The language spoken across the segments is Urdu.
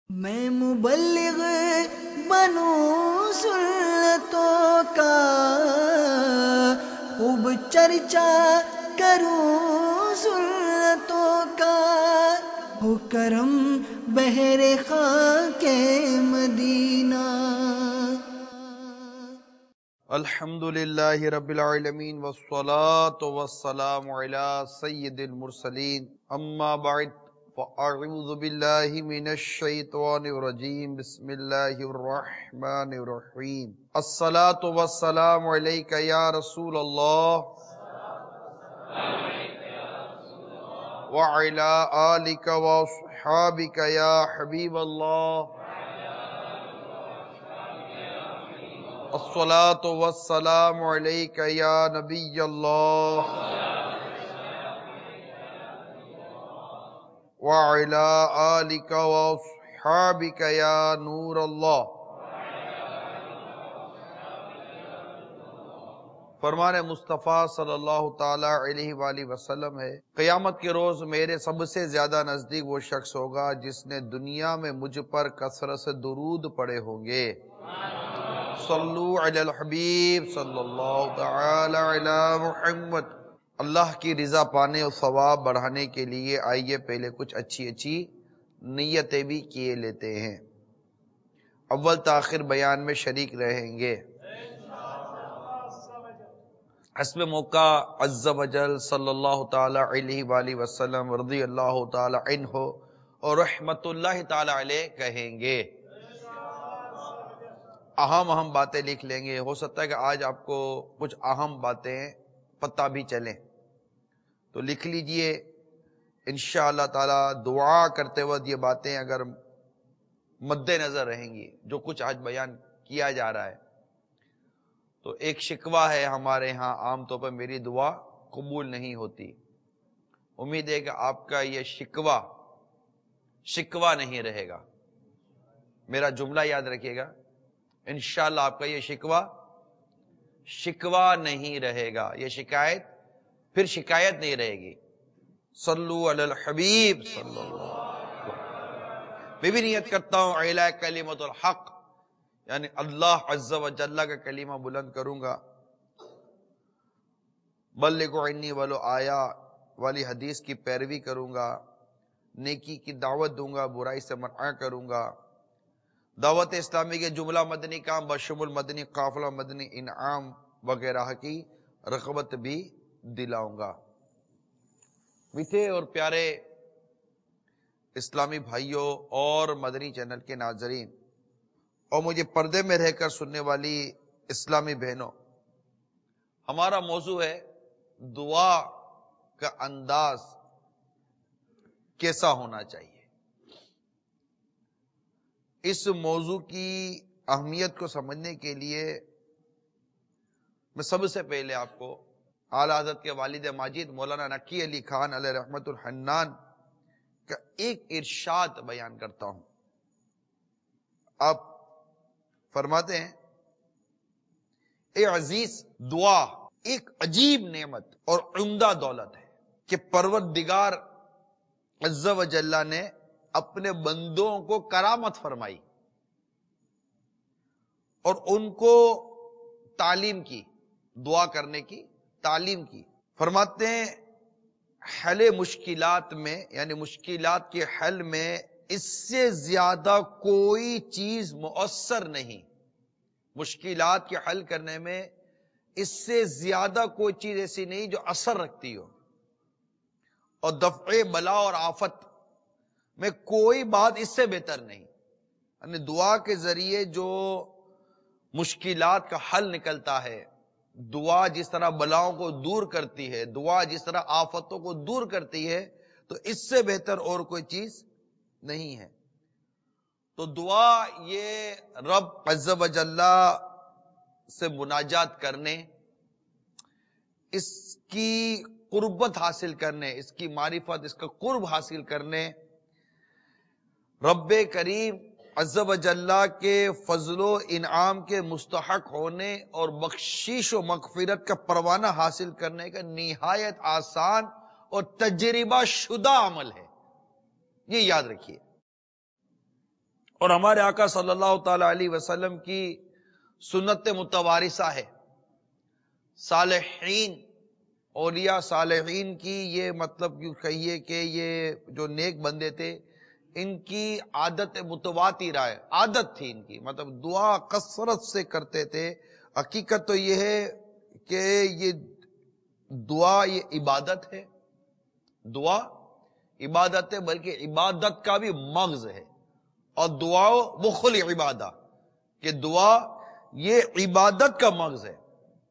میں مبلغ بنوں سنتوں کا، خوب چرچا کروں سنتوں کا، ہو کرم بہر خاک مدینہ۔ الحمد للہ رب العالمین والصلاة والسلام علی سید المرسلین، اما بعد فاعوذ باللہ من الشیطان الرجیم، بسم اللہ الرحمن الرحیم۔ الصلاة والسلام علیک یا رسول اللہ وعلی آلک واصحابک یا حبیب اللہ، الصلاة والسلام علیک یا نبی اللہ وعلی آلک واصحابک یا نور اللہ۔ فرمان مصطفیٰ صلی اللہ تعالی علیہ وآلہ وسلم ہے، قیامت کے روز میرے سب سے زیادہ نزدیک وہ شخص ہوگا جس نے دنیا میں مجھ پر کثرت سے درود پڑے ہوں گے۔ صلو علی الحبیب صلی اللہ تعالی علی محمد۔ اللہ کی رضا پانے اور ثواب بڑھانے کے لیے آئیے پہلے کچھ اچھی نیتیں بھی کیے لیتے ہیں، اول تاخیر بیان میں شریک رہیں گے۔ حسب موقع عز وجل صلی اللہ تعالی علیہ وآلہ وسلم رضی اللہ تعالی عنہ اور رحمت اللہ تعالی علیہ کہیں گے۔ اہم باتیں لکھ لیں گے، ہو سکتا ہے کہ آج آپ کو کچھ اہم باتیں پتہ بھی چلیں، تو لکھ لیجئے۔ انشاءاللہ تعالی دعا کرتے وقت یہ باتیں اگر مد نظر رہیں گی، جو کچھ آج بیان کیا جا رہا ہے، تو ایک شکوہ ہے ہمارے ہاں، عام طور پر میری دعا قبول نہیں ہوتی۔ امید ہے کہ آپ کا یہ شکوہ نہیں رہے گا۔ میرا جملہ یاد رکھیے گا، انشاءاللہ آپ کا یہ شکوہ نہیں رہے گا، یہ شکایت نہیں رہے گی۔ صلو علی الحبیب صلی اللہ علیہ وسلم۔ میں بھی نیت کرتا ہوں اعلیٰ کلمۃ الحق، یعنی اللہ عز و جل کا کلمہ بلند کروں گا، بلغوا عنی ولو آیا والی حدیث کی پیروی کروں گا، نیکی کی دعوت دوں گا، برائی سے منع کروں گا، دعوت اسلامی کے جملہ مدنی کام بشمول مدنی قافلہ مدنی انعام وغیرہ کی رغبت بھی دلاؤں گا۔ میٹھے اور پیارے اسلامی بھائیوں اور مدنی چینل کے ناظرین اور مجھے پردے میں رہ کر سننے والی اسلامی بہنوں، ہمارا موضوع ہے دعا کا انداز کیسا ہونا چاہیے۔ اس موضوع کی اہمیت کو سمجھنے کے لیے میں سب سے پہلے آپ کو اعلیٰ حضرت کے والد ماجد مولانا نقی علی خان علیہ رحمت الحنان کا ایک ارشاد بیان کرتا ہوں۔ آپ فرماتے ہیں، اے عزیز، دعا ایک عجیب نعمت اور عمدہ دولت ہے کہ پروردگار عز و جل نے اپنے بندوں کو کرامت فرمائی اور ان کو تعلیم کی، دعا کرنے کی تعلیم کی۔ فرماتے ہیں حل مشکلات میں، یعنی مشکلات کے حل میں اس سے زیادہ کوئی چیز مؤثر نہیں، مشکلات کے حل کرنے میں اس سے زیادہ کوئی چیز ایسی نہیں جو اثر رکھتی ہو، اور دفع بلا اور آفت میں کوئی بات اس سے بہتر نہیں۔ یعنی دعا کے ذریعے جو مشکلات کا حل نکلتا ہے، دعا جس طرح بلاؤں کو دور کرتی ہے، دعا جس طرح آفتوں کو دور کرتی ہے، تو اس سے بہتر اور کوئی چیز نہیں ہے۔ تو دعا یہ رب عز و جل سے مناجات کرنے، اس کی قربت حاصل کرنے، اس کی معرفت، اس کا قرب حاصل کرنے، رب کریم عز و جل کے فضل و انعام کے مستحق ہونے اور بخشش و مغفرت کا پروانہ حاصل کرنے کا نہایت آسان اور تجربہ شدہ عمل ہے، یہ یاد رکھیے۔ اور ہمارے آقا صلی اللہ تعالی علیہ وسلم کی سنت متوارثہ ہے. صالحین، اولیاء صالحین کی یہ مطلب یوں کہیے کہ یہ جو نیک بندے تھے ان کی عادت متواترہ ہے، عادت تھی ان کی، مطلب دعا کثرت سے کرتے تھے. حقیقت تو یہ ہے کہ یہ دعا یہ عبادت ہے، دعا عبادت ہے، بلکہ عبادت کا بھی مغز ہے. اور دعا مخل عبادہ، کہ دعا یہ عبادت کا مغز ہے.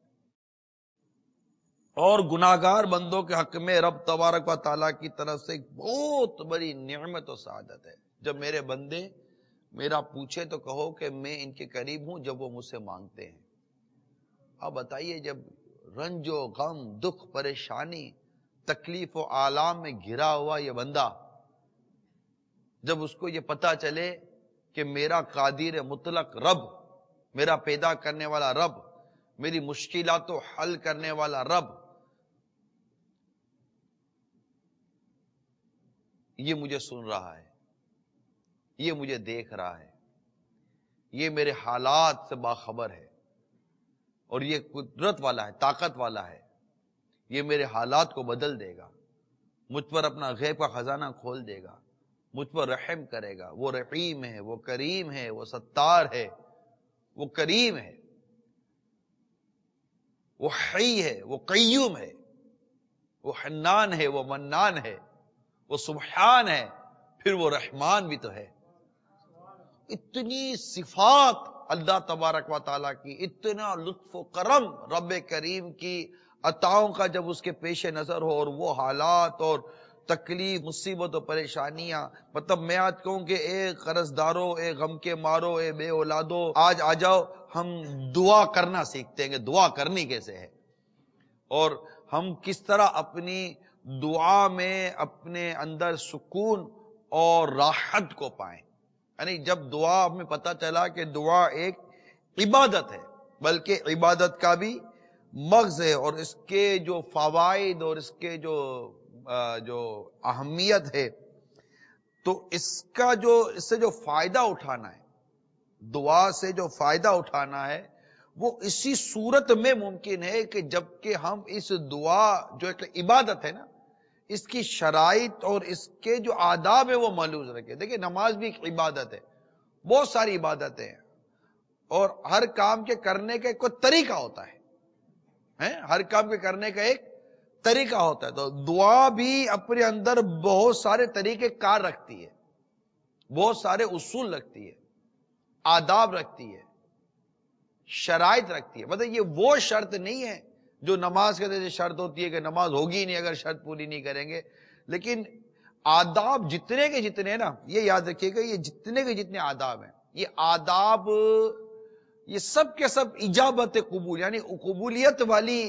اور گناہگار بندوں کے حق میں رب تبارک و تعالیٰ کی طرف سے ایک بہت بڑی نعمت و سعادت ہے. جب میرے بندے میرا پوچھے تو کہو کہ میں ان کے قریب ہوں جب وہ مجھ سے مانگتے ہیں. اب بتائیے، جب رنج و غم، دکھ، پریشانی، تکلیف و آلام میں گھرا ہوا یہ بندہ، جب اس کو یہ پتا چلے کہ میرا قادر مطلق رب، میرا پیدا کرنے والا رب، میری مشکلات کو حل کرنے والا رب، یہ مجھے سن رہا ہے، یہ مجھے دیکھ رہا ہے، یہ میرے حالات سے باخبر ہے، اور یہ قدرت والا ہے، طاقت والا ہے، یہ میرے حالات کو بدل دے گا، مجھ پر اپنا غیب کا خزانہ کھول دے گا، مجھ پر رحم کرے گا. وہ رحیم ہے، وہ کریم ہے، وہ ستار ہے، وہ کریم ہے، وہ حی ہے، وہ قیوم ہے، وہ حنان ہے، وہ منان ہے، وہ سبحان ہے، پھر وہ رحمان بھی تو ہے. اتنی صفات اللہ تبارک و تعالیٰ کی، اتنا لطف و کرم رب کریم کی عطاؤں کا جب اس کے پیش نظر ہو، اور وہ حالات اور تکلیف، مصیبت و پریشانیاں، مطلب میں آج کہوں کہ اے قرض دارو، اے غم کے مارو، اے بے اولادو، آج آ جاؤ ہم دعا کرنا سیکھتے ہیں کہ دعا کرنی کیسے ہے، اور ہم کس طرح اپنی دعا میں اپنے اندر سکون اور راحت کو پائیں. یعنی جب دعا ہمیں پتہ چلا کہ دعا ایک عبادت ہے، بلکہ عبادت کا بھی مغز ہے، اور اس کے جو فوائد اور اس کے جو اہمیت ہے، تو اس سے جو فائدہ اٹھانا ہے، دعا سے جو فائدہ اٹھانا ہے، وہ اسی صورت میں ممکن ہے کہ جبکہ ہم اس دعا جو ایک عبادت ہے نا، اس کی شرائط اور اس کے جو آداب ہے وہ ملحوظ رکھے. دیکھیں نماز بھی ایک عبادت ہے، بہت ساری عبادتیں ہیں، اور ہر کام کے کرنے کا کوئی طریقہ ہوتا ہے، ہر کام کے کرنے کا ایک طریقہ ہوتا ہے. تو دعا بھی اپنے اندر بہت سارے طریقے کار رکھتی ہے، بہت سارے اصول رکھتی ہے، آداب رکھتی ہے، شرائط رکھتی ہے. مطلب یہ وہ شرط نہیں ہے جو نماز کے جیسے شرط ہوتی ہے کہ نماز ہوگی نہیں اگر شرط پوری نہیں کریں گے. لیکن آداب جتنے کے جتنے نا، یہ یاد رکھیے گا، یہ جتنے کے جتنے آداب ہیں، یہ آداب یہ سب کے سب اجابت قبول، یعنی قبولیت والی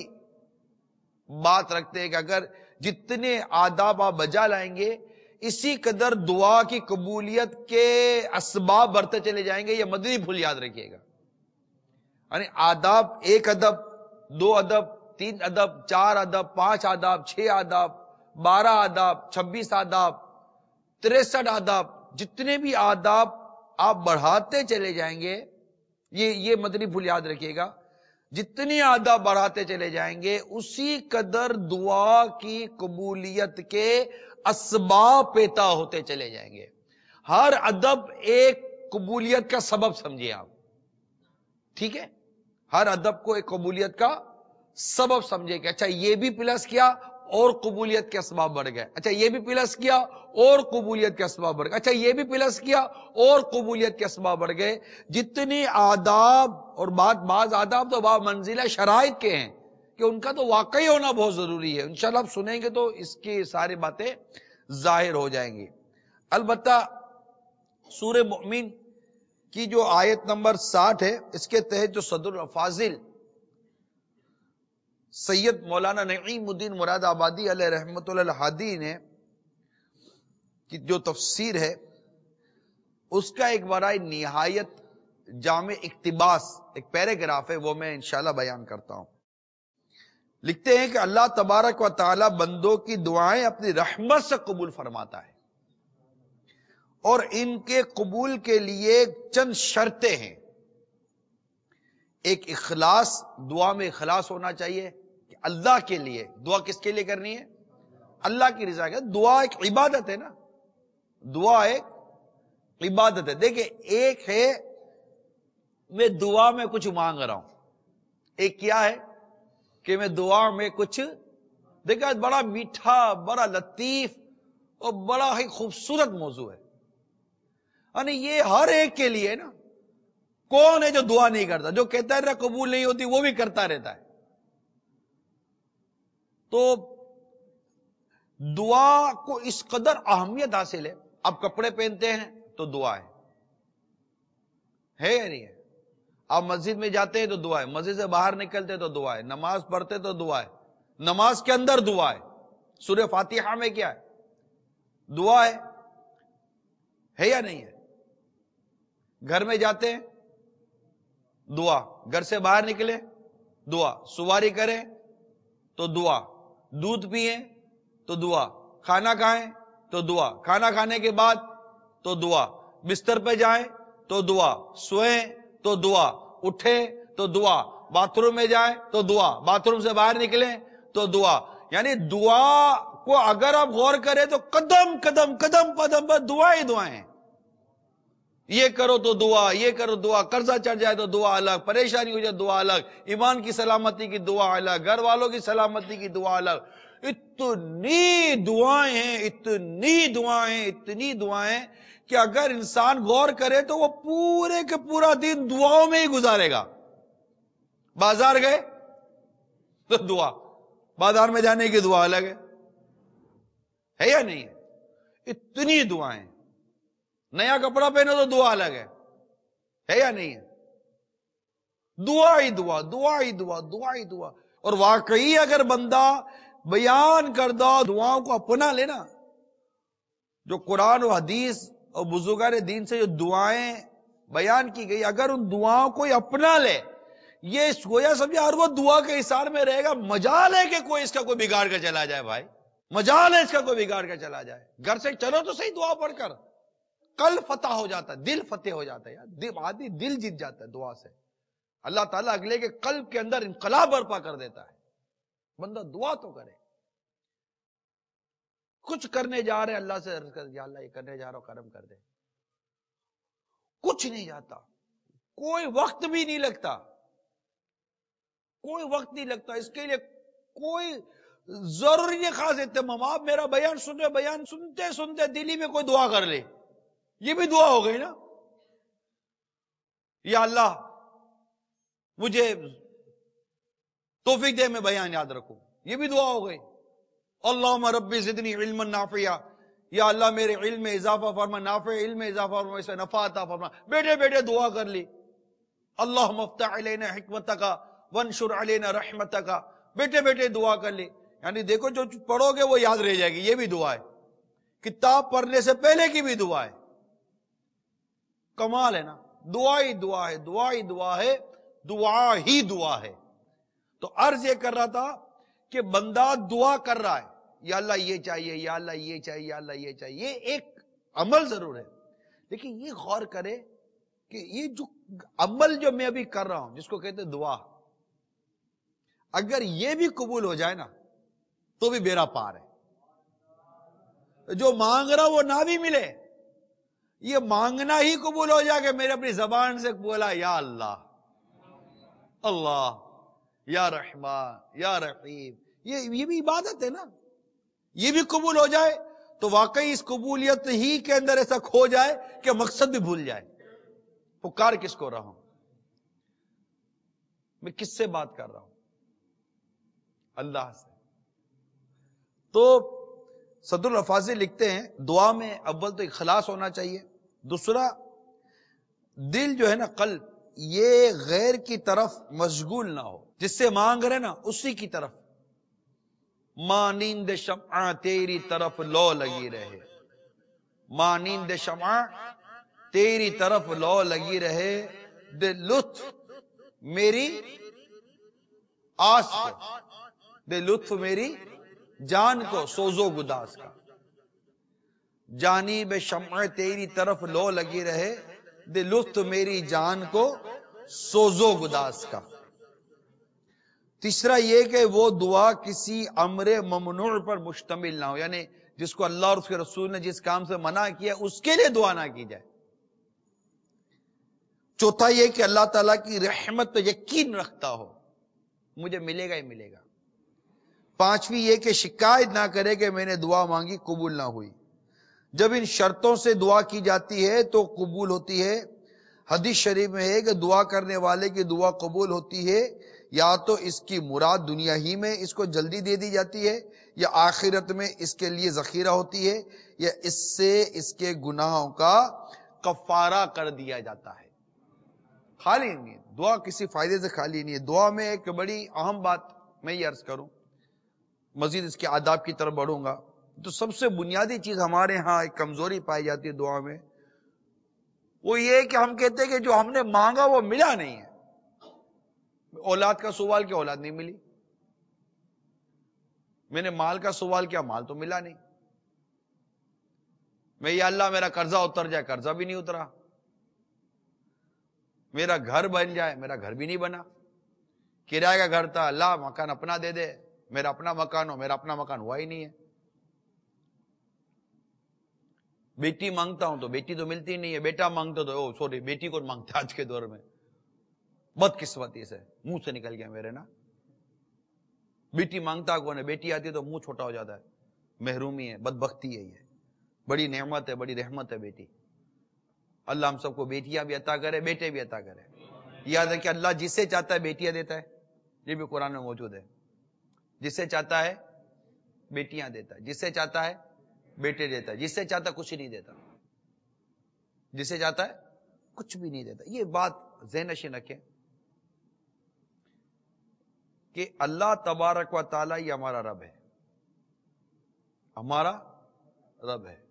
بات رکھتے ہیں کہ اگر جتنے آداب آپ بجا لائیں گے، اسی قدر دعا کی قبولیت کے اسباب بڑھتے چلے جائیں گے. یہ مدنی پھول یاد رکھیے گا. یعنی آداب، ایک ادب، دو ادب، تین ادب، چار ادب، پانچ آداب، 6 آداب، 12 آداب، 26 آداب، 63 آداب، جتنے بھی آداب آپ بڑھاتے چلے جائیں گے، یہ مدنی پھول یاد رکھیے گا، جتنی آداب بڑھاتے چلے جائیں گے اسی قدر دعا کی قبولیت کے اسباب پیدا ہوتے چلے جائیں گے. ہر ادب ایک قبولیت کا سبب سمجھے آپ، ٹھیک ہے؟ ہر ادب کو ایک قبولیت کا سبب سمجھے کہ اچھا یہ بھی پلس کیا اور قبولیت کے اسباب بڑھ گئے، اچھا یہ بھی پلس کیا اور قبولیت کے اسباب بڑھ گئے، اچھا یہ بھی پلس کیا اور قبولیت کے اسباب بڑھ گئے. جتنی آداب، اور بعض آداب تو باب منزلہ شرائط کے ہیں کہ ان کا تو واقعی ہونا بہت ضروری ہے. انشاءاللہ آپ سنیں گے تو اس کی ساری باتیں ظاہر ہو جائیں گی. البتہ سورہ مؤمن کی جو آیت نمبر 60 ہے، اس کے تحت جو صدر الفاضل سید مولانا نعیم الدین مراد آبادی علیہ رحمت اللہ الہادی نے کی جو تفسیر ہے، اس کا ایک بڑا نہایت جامع اقتباس ایک پیراگراف ہے، وہ میں انشاءاللہ بیان کرتا ہوں. لکھتے ہیں کہ اللہ تبارک و تعالی بندوں کی دعائیں اپنی رحمت سے قبول فرماتا ہے، اور ان کے قبول کے لیے چند شرطیں ہیں. ایک اخلاص، دعا میں اخلاص ہونا چاہیے کہ اللہ کے لیے. دعا کس کے لیے کرنی ہے؟ اللہ کی رضا کے. دعا ایک عبادت ہے نا، دعا ایک عبادت ہے. دیکھیں، ایک ہے میں دعا میں کچھ مانگ رہا ہوں، ایک کیا ہے کہ میں دعا میں کچھ، دیکھا بڑا میٹھا، بڑا لطیف اور بڑا ہی خوبصورت موضوع ہے. یعنی یہ ہر ایک کے لیے نا. کون ہے جو دعا نہیں کرتا؟ جو کہتا ہے نا قبول نہیں ہوتی وہ بھی کرتا رہتا ہے. تو دعا کو اس قدر اہمیت حاصل ہے. آپ کپڑے پہنتے ہیں تو دعا ہے یا نہیں ہے؟ آپ مسجد میں جاتے ہیں تو دعا ہے، مسجد سے باہر نکلتے تو دعا ہے، نماز پڑھتے تو دعا ہے، نماز کے اندر دعا ہے. سورہ فاتحہ میں کیا ہے؟ دعا ہے یا نہیں ہے؟ گھر میں جاتے ہیں دعا، گھر سے باہر نکلے دعا، سواری کریں تو دعا، دودھ پئیں تو دعا، کھانا کھائیں تو دعا، کھانا کھانے کے بعد تو دعا، بستر پہ جائیں تو دعا، سوئیں تو دعا، اٹھے تو دعا، باتھ روم میں جائیں تو دعا، باتھ روم سے باہر نکلیں تو دعا. یعنی دعا کو اگر آپ غور کریں تو قدم قدم قدم قدم پر دعا ہی دعائیں ہیں. یہ کرو تو دعا، یہ کرو دعا، قرضہ چڑھ جائے تو دعا الگ، پریشانی ہو جائے دعا الگ، ایمان کی سلامتی کی دعا الگ، گھر والوں کی سلامتی کی دعا الگ. اتنی دعائیں ہیں، اتنی دعائیں ہیں، اتنی دعائیں کہ اگر انسان غور کرے تو وہ پورے کے پورا دن دعاؤں میں ہی گزارے گا. بازار گئے تو دعا، بازار میں جانے کی دعا الگ ہے یا نہیں ہے؟ اتنی دعائیں. نیا کپڑا پہنو تو دعا الگ ہے یا نہیں ہے؟ دعا ہی دعا، دعا ہی دعا، دعا ہی دعا. اور واقعی اگر بندہ بیان کردہ دعاؤں کو اپنا لینا، جو قرآن و حدیث اور بزرگان دین سے جو دعائیں بیان کی گئی، اگر ان دعاؤں کو اپنا لے، یہ گویا سمجھے اور وہ دعا کے حصار میں رہے گا. مجال ہے کہ کوئی اس کا کوئی بگاڑ کے چلا جائے بھائی، مجال ہے اس کا کوئی بگاڑ کے چلا جائے. گھر سے چلو تو صحیح دعا پڑھ کر، قلب فتح ہو جاتا ہے، دل فتح ہو جاتا ہے یار. آدمی دل جیت جاتا ہے دعا سے. اللہ تعالیٰ اگلے کے قلب کے اندر انقلاب برپا کر دیتا ہے. بندہ دعا تو کرے. کچھ کرنے جا رہے اللہ سے عرض کر، یا اللہ یہ کرنے جا رہا ہوں کرم کر دے. کچھ نہیں جاتا، کوئی وقت بھی نہیں لگتا، کوئی وقت نہیں لگتا اس کے لیے. کوئی ضروری نہیں خاص اہتمام. آپ میرا بیان سن رہے، بیان سنتے سنتے دلی میں کوئی دعا کر لے، یہ بھی دعا ہو گئی نا. یا اللہ مجھے توفیق دے میں بیان یاد رکھوں، یہ بھی دعا ہو گئی. اللہم ربی زدنی علما نافعا، یا اللہ میرے علم میں اضافہ فرما، نافع علم میں اضافہ فرما، اس سے نفع عطا فرما. بیٹھے بیٹھے دعا کر لی. اللہم افتح علینا حکمتک وانشر علینا رحمتک، بیٹھے بیٹھے دعا کر لی. یعنی دیکھو جو پڑھو گے وہ یاد رہ جائے گی، یہ بھی دعا ہے. کتاب پڑھنے سے پہلے کی بھی دعا ہے. کمال ہے نا. دعا ہی دعا ہے، دعا ہی دعا ہے، دعا ہی دعا ہے. تو عرض یہ کر رہا تھا کہ بندہ دعا کر رہا ہے، یا اللہ یہ چاہیے، یا اللہ یہ چاہیے، یا اللہ یہ چاہیے. یہ ایک عمل ضرور ہے، لیکن یہ غور کرے کہ یہ جو عمل جو میں ابھی کر رہا ہوں جس کو کہتے ہیں دعا، اگر یہ بھی قبول ہو جائے نا تو بھی بیڑا پار ہے. جو مانگ رہا وہ نہ بھی ملے، یہ مانگنا ہی قبول ہو جائے کہ میرے اپنی زبان سے بولا یا اللہ، اللہ یا رحمان یا رحیم، یہ بھی عبادت ہے نا. یہ بھی قبول ہو جائے تو واقعی اس قبولیت ہی کے اندر ایسا کھو جائے کہ مقصد بھی بھول جائے. پکار کس کو رہا ہوں میں، کس سے بات کر رہا ہوں؟ اللہ سے. تو صدر الافاضل لکھتے ہیں دعا میں اول تو اخلاص ہونا چاہیے، دوسرا دل جو ہے نا قلب، یہ غیر کی طرف مشغول نہ ہو. جس سے مانگ رہے نا اسی کی طرف. مانند شمع تیری طرف لو لگی رہے، مانند شمع تیری طرف لو لگی رہے، دے لطف میری آس کو، دے لطف میری جان کو سوزو گداس کا. جانب شمع تیری طرف لو لگی رہے، دے لطف میری جان کو سوزو گداز کا۔ تیسرا یہ کہ وہ دعا کسی امر ممنوع پر مشتمل نہ ہو، یعنی جس کو اللہ اور اس کے رسول نے جس کام سے منع کیا اس کے لیے دعا نہ کی جائے۔ چوتھا یہ کہ اللہ تعالیٰ کی رحمت پہ یقین رکھتا ہو، مجھے ملے گا ہی ملے گا۔ پانچویں یہ کہ شکایت نہ کرے کہ میں نے دعا مانگی قبول نہ ہوئی۔ جب ان شرطوں سے دعا کی جاتی ہے تو قبول ہوتی ہے۔ حدیث شریف میں ہے کہ دعا کرنے والے کی دعا قبول ہوتی ہے یا تو اس کی مراد دنیا ہی میں اس کو جلدی دے دی جاتی ہے، یا آخرت میں اس کے لیے ذخیرہ ہوتی ہے، یا اس سے اس کے گناہوں کا کفارہ کر دیا جاتا ہے۔ خالی نہیں ہے دعا، کسی فائدے سے خالی نہیں ہے۔ دعا میں ایک بڑی اہم بات میں یہ عرض کروں، مزید اس کے آداب کی طرف بڑھوں گا، تو سب سے بنیادی چیز ہمارے ہاں ایک کمزوری پائی جاتی ہے دعا میں، وہ یہ کہ ہم کہتے ہیں کہ جو ہم نے مانگا وہ ملا نہیں ہے۔ اولاد کا سوال کیا اولاد نہیں ملی، میں نے مال کا سوال کیا مال تو ملا نہیں، میں یا اللہ میرا قرضہ اتر جائے، قرضہ بھی نہیں اترا، میرا گھر بن جائے، میرا گھر بھی نہیں بنا، کرایہ کا گھر تھا، اللہ مکان اپنا دے دے، میرا اپنا مکان ہو، میرا اپنا مکان ہوا ہی نہیں ہے۔ بیٹی مانگتا ہوں تو بیٹی تو ملتی نہیں ہے، بیٹا مانگتا تو بیٹی کو مانگتا آج کے دور میں، بدقسمتی سے منہ سے نکل گیا میرے نا۔ بیٹی مانگتا کون ہے، بیٹی آتی ہے تو منہ چھوٹا ہو جاتا ہے، محرومی ہے، بدبختی ہے، یہ بڑی نعمت ہے، بڑی رحمت ہے بیٹی۔ اللہ ہم سب کو بیٹیاں بھی عطا کرے، بیٹے بھی عطا کرے۔ یاد ہے کہ اللہ جسے چاہتا ہے بیٹیاں دیتا ہے، یہ بھی قرآن میں موجود ہے، جسے چاہتا ہے بیٹیاں دیتا ہے، جسے چاہتا ہے بیٹے دیتا ہے، جسے چاہتا ہے کچھ نہیں دیتا، جسے چاہتا ہے کچھ بھی نہیں دیتا۔ یہ بات ذہن نشین رکھیں کہ اللہ تبارک و تعالی یہ ہمارا رب ہے، ہمارا رب ہے،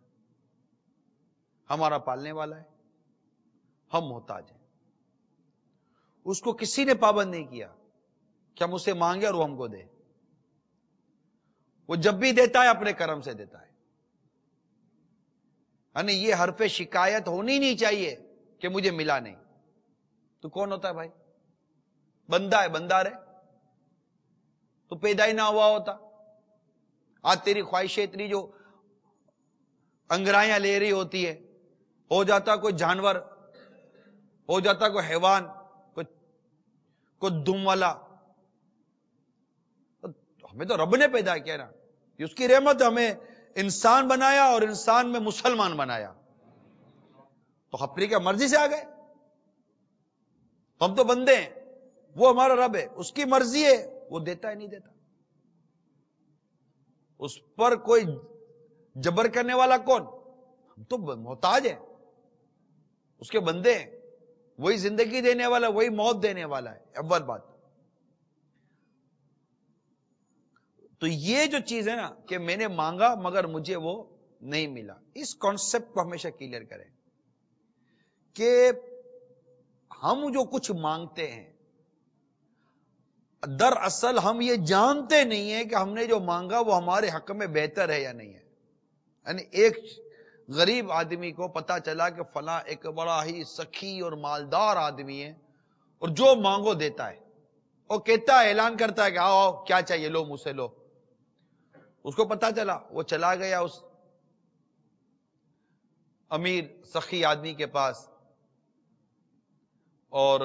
ہمارا پالنے والا ہے، ہم محتاج ہیں۔ اس کو کسی نے پابند نہیں کیا کہ ہم اسے مانگے اور وہ ہم کو دے، وہ جب بھی دیتا ہے اپنے کرم سے دیتا ہے۔ یعنی یہ حرف شکایت ہونی نہیں چاہیے کہ مجھے ملا نہیں۔ تو کون ہوتا ہے بھائی؟ بندہ ہے، بندہ رہے تو پیدا ہی نہ ہوا ہوتا۔ آج تیری خواہشیں اتنی جو انگرائیاں لے رہی ہوتی ہے، ہو جاتا کوئی جانور، ہو جاتا کوئی حیوان، کوئی دم والا۔ ہمیں تو رب نے پیدا کیا نا، یہ اس کی رحمت، ہمیں انسان بنایا اور انسان میں مسلمان بنایا، تو اپنی کیا مرضی سے آ گئے؟ ہم تو بندے ہیں، وہ ہمارا رب ہے، اس کی مرضی ہے، وہ دیتا ہے نہیں دیتا۔ اس پر کوئی جبر کرنے والا کون؟ ہم تو محتاج ہیں، اس کے بندے ہیں، وہی زندگی دینے والا، وہی موت دینے والا ہے۔ اول بات تو یہ جو چیز ہے نا کہ میں نے مانگا مگر مجھے وہ نہیں ملا، اس کانسیپٹ کو ہمیشہ کلیئر کریں کہ ہم جو کچھ مانگتے ہیں دراصل ہم یہ جانتے نہیں ہیں کہ ہم نے جو مانگا وہ ہمارے حق میں بہتر ہے یا نہیں ہے۔ یعنی ایک غریب آدمی کو پتا چلا کہ فلاں ایک بڑا ہی سخی اور مالدار آدمی ہے اور جو مانگو دیتا ہے، اور کہتا ہے، اعلان کرتا ہے کہ آؤ آؤ کیا چاہیے لو مجھ سے لو۔ اس کو پتا چلا، وہ چلا گیا اس امیر سخی آدمی کے پاس اور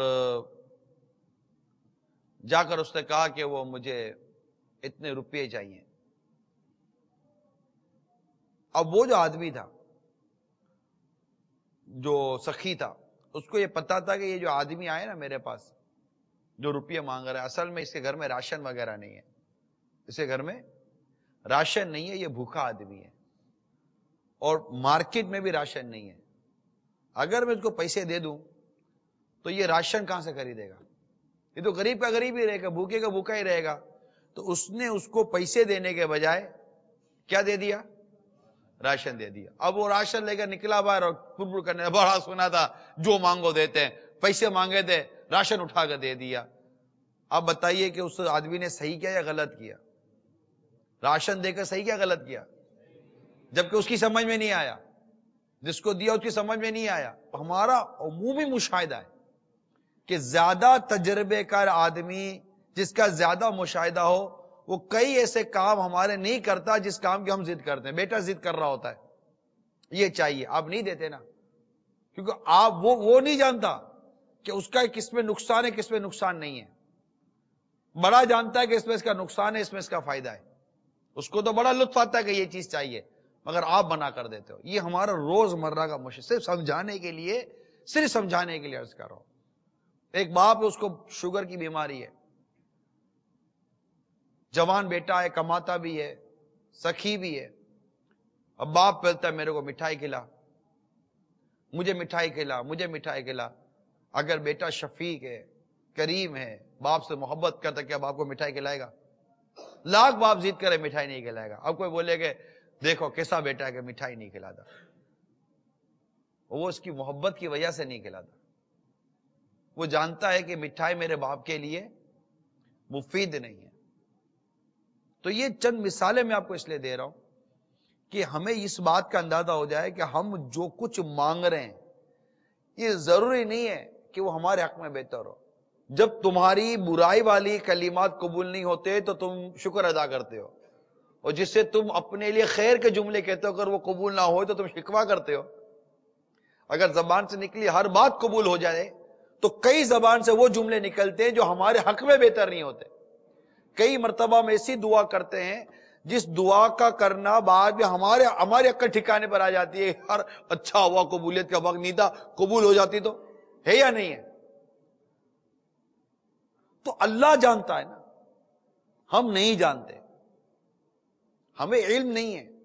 جا کر اس نے کہا کہ وہ مجھے اتنے روپے چاہیے۔ اب وہ جو آدمی تھا، جو سخی تھا، اس کو یہ پتا تھا کہ یہ جو آدمی آئے نا میرے پاس جو روپیے مانگ رہا ہے، اصل میں اس کے گھر میں راشن وغیرہ نہیں ہے، اس کے گھر میں راشن نہیں ہے، یہ بھوکا آدمی ہے، اور مارکیٹ میں بھی راشن نہیں ہے۔ اگر میں اس کو پیسے دے دوں تو یہ راشن کہاں سے خریدے گا؟ یہ تو غریب کا غریب ہی رہے گا، بھوکے کا بھوکا ہی رہے گا۔ تو اس نے اس کو پیسے دینے کے بجائے کیا دے دیا؟ راشن دے دیا۔ اب وہ راشن لے کر نکلا باہر اور پھر کرنے، بڑا سنا تھا جو مانگو دیتے ہیں، پیسے مانگے تھے راشن اٹھا کر دے دیا۔ اب بتائیے کہ اس آدمی نے صحیح کیا یا غلط کیا؟ راشن دے کر صحیح کیا غلط کیا؟ جبکہ اس کی سمجھ میں نہیں آیا۔ جس کو دیا اس کی سمجھ میں نہیں آیا. ہمارا عمومی مشاہدہ ہے کہ زیادہ تجربے کار آدمی جس کا زیادہ مشاہدہ ہو وہ کئی ایسے کام ہمارے نہیں کرتا جس کام کی ہم ضد کرتے ہیں. بیٹا ضد کر رہا ہوتا ہے یہ چاہیے, آپ نہیں دیتے نا, کیونکہ آپ وہ نہیں جانتا کہ اس کا کس میں نقصان ہے کس میں نقصان نہیں ہے. بڑا جانتا ہے کہ اس میں اس کا نقصان ہے اس میں اس کا فائدہ ہے, اس کو تو بڑا لطف آتا ہے کہ یہ چیز چاہیے, مگر آپ بنا کر دیتے ہو. یہ ہمارا روز مرہ کا مشکل, صرف سمجھانے کے لیے عرض کر رہا ہوں. ایک باپ ہے, اس کو شوگر کی بیماری ہے, جوان بیٹا ہے, کماتا بھی ہے, سخی بھی ہے. اب باپ کہتا ہے میرے کو مٹھائی کھلا, مجھے مٹھائی کھلا, مجھے مٹھائی کھلا. اگر بیٹا شفیق ہے, کریم ہے, باپ سے محبت کرتا, کیا باپ کو مٹھائی کھلائے گا؟ لاکھ باپ ضد کرے مٹھائی نہیں کھلائے گا. اب کوئی بولے کہ دیکھو کیسا بیٹا ہے کہ مٹھائی نہیں کھلاتا, وہ اس کی محبت کی وجہ سے نہیں کھلاتا. وہ جانتا ہے کہ مٹھائی میرے باپ کے لیے مفید نہیں ہے. تو یہ چند مثالیں میں آپ کو اس لیے دے رہا ہوں کہ ہمیں اس بات کا اندازہ ہو جائے کہ ہم جو کچھ مانگ رہے ہیں یہ ضروری نہیں ہے کہ وہ ہمارے حق میں بہتر ہو. جب تمہاری برائی والی کلمات قبول نہیں ہوتے تو تم شکر ادا کرتے ہو, اور جس سے تم اپنے لیے خیر کے جملے کہتے ہو اگر وہ قبول نہ ہو تو تم شکوہ کرتے ہو. اگر زبان سے نکلی ہر بات قبول ہو جائے تو کئی زبان سے وہ جملے نکلتے ہیں جو ہمارے حق میں بہتر نہیں ہوتے. کئی مرتبہ ہم ایسی دعا کرتے ہیں جس دعا کا کرنا بعد میں ہمارے عقل ٹھکانے پر آ جاتی ہے. یار اچھا ہوا قبولیت کا وقت نہیں تھا, قبول ہو جاتی تو ہے یا نہیں ہے. تو اللہ جانتا ہے نا, ہم نہیں جانتے, ہمیں علم نہیں ہے.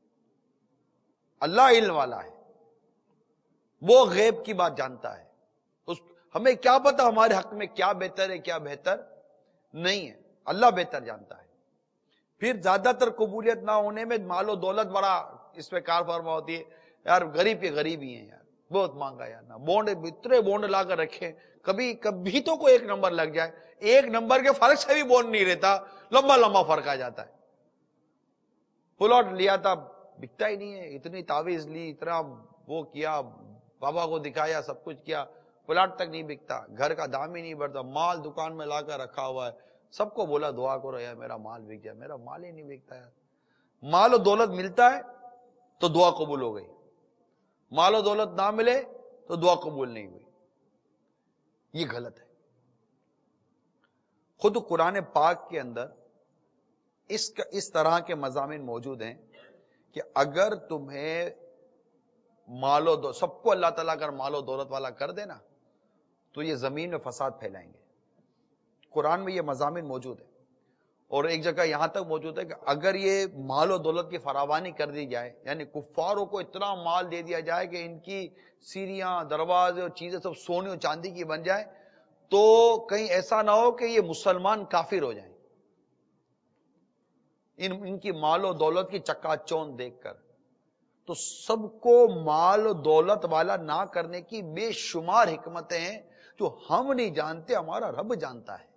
اللہ علم والا ہے, وہ غیب کی بات جانتا ہے. ہمیں کیا پتا ہمارے حق میں کیا بہتر ہے کیا بہتر نہیں ہے, اللہ بہتر جانتا ہے. پھر زیادہ تر قبولیت نہ ہونے میں مال و دولت بڑا اس پہ کار فرما ہوتی ہے. یار غریب کے غریب ہی ہیں, یار بہت مانگا یار, نہ بونڈ اتنے بونڈ لا کر رکھے, کبھی تو کوئی ایک نمبر لگ جائے. ایک نمبر کے فرق سے بھی بونڈ نہیں رہتا, لمبا لمبا فرق آ جاتا ہے. پلاٹ لیا تھا بکتا ہی نہیں ہے, اتنی تعویذ لی, اتنا وہ کیا, بابا کو دکھایا, سب کچھ کیا, پلاٹ تک نہیں بکتا, گھر کا دام ہی نہیں بڑھتا. مال دکان میں لا کر رکھا ہوا ہے, سب کو بولا دعا کرو یار میرا مال بک جائے, میرا مال ہی نہیں بکتا یار. مال و دولت ملتا ہے تو دعا قبول ہو گئی, مال و دولت نہ ملے تو دعا قبول نہیں ہوئی. یہ غلط ہے. خود قرآن پاک کے اندر اس طرح کے مضامین موجود ہیں کہ اگر تمہیں مال و دولت, سب کو اللہ تعالیٰ اگر مال و دولت والا کر دے نا تو یہ زمین میں فساد پھیلائیں گے. قرآن میں یہ مضامین موجود ہے, اور ایک جگہ یہاں تک موجود ہے کہ اگر یہ مال و دولت کی فراوانی کر دی جائے, یعنی کفاروں کو اتنا مال دے دیا جائے کہ ان کی سیڑھیاں, دروازے اور چیزیں سب سونے اور چاندی کی بن جائے, تو کہیں ایسا نہ ہو کہ یہ مسلمان کافر ہو جائیں ان کی مال و دولت کی چکا چوند دیکھ کر. تو سب کو مال و دولت والا نہ کرنے کی بے شمار حکمتیں ہیں جو ہم نہیں جانتے, ہمارا رب جانتا ہے.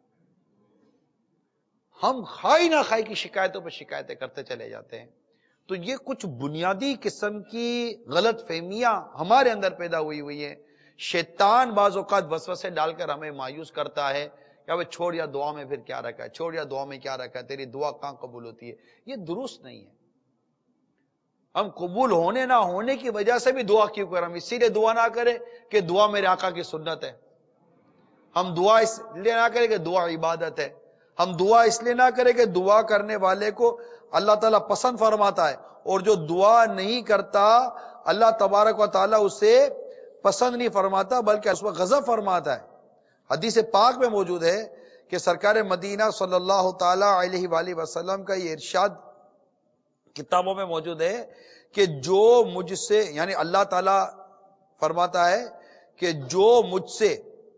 ہم خائی نہ خائی کی شکایتوں پر شکایتیں کرتے چلے جاتے ہیں. تو یہ کچھ بنیادی قسم کی غلط فہمیاں ہمارے اندر پیدا ہوئی ہیں. شیطان بعض اوقات وسوسے ڈال کر ہمیں مایوس کرتا ہے کہ اب چھوڑ یا دعا میں پھر کیا رکھا ہے, چھوڑ یا دعا میں کیا رکھا ہے, تیری دعا کہاں قبول ہوتی ہے. یہ درست نہیں ہے. ہم قبول ہونے نہ ہونے کی وجہ سے بھی دعا کیوں کریں؟ ہم اسی لیے دعا نہ کریں کہ دعا میرے آقا کی سنت ہے. ہم دعا اس لیے نہ کریں کہ دعا عبادت ہے. ہم دعا اس لیے نہ کریں کہ دعا کرنے والے کو اللہ تعالیٰ پسند فرماتا ہے, اور جو دعا نہیں کرتا اللہ تبارک و تعالیٰ اسے پسند نہیں فرماتا بلکہ اس پر غضب فرماتا ہے. حدیث پاک میں موجود ہے کہ سرکار مدینہ صلی اللہ تعالی علیہ وآلہ وسلم کا یہ ارشاد کتابوں میں موجود ہے کہ جو مجھ سے, یعنی اللہ تعالیٰ فرماتا ہے کہ جو مجھ سے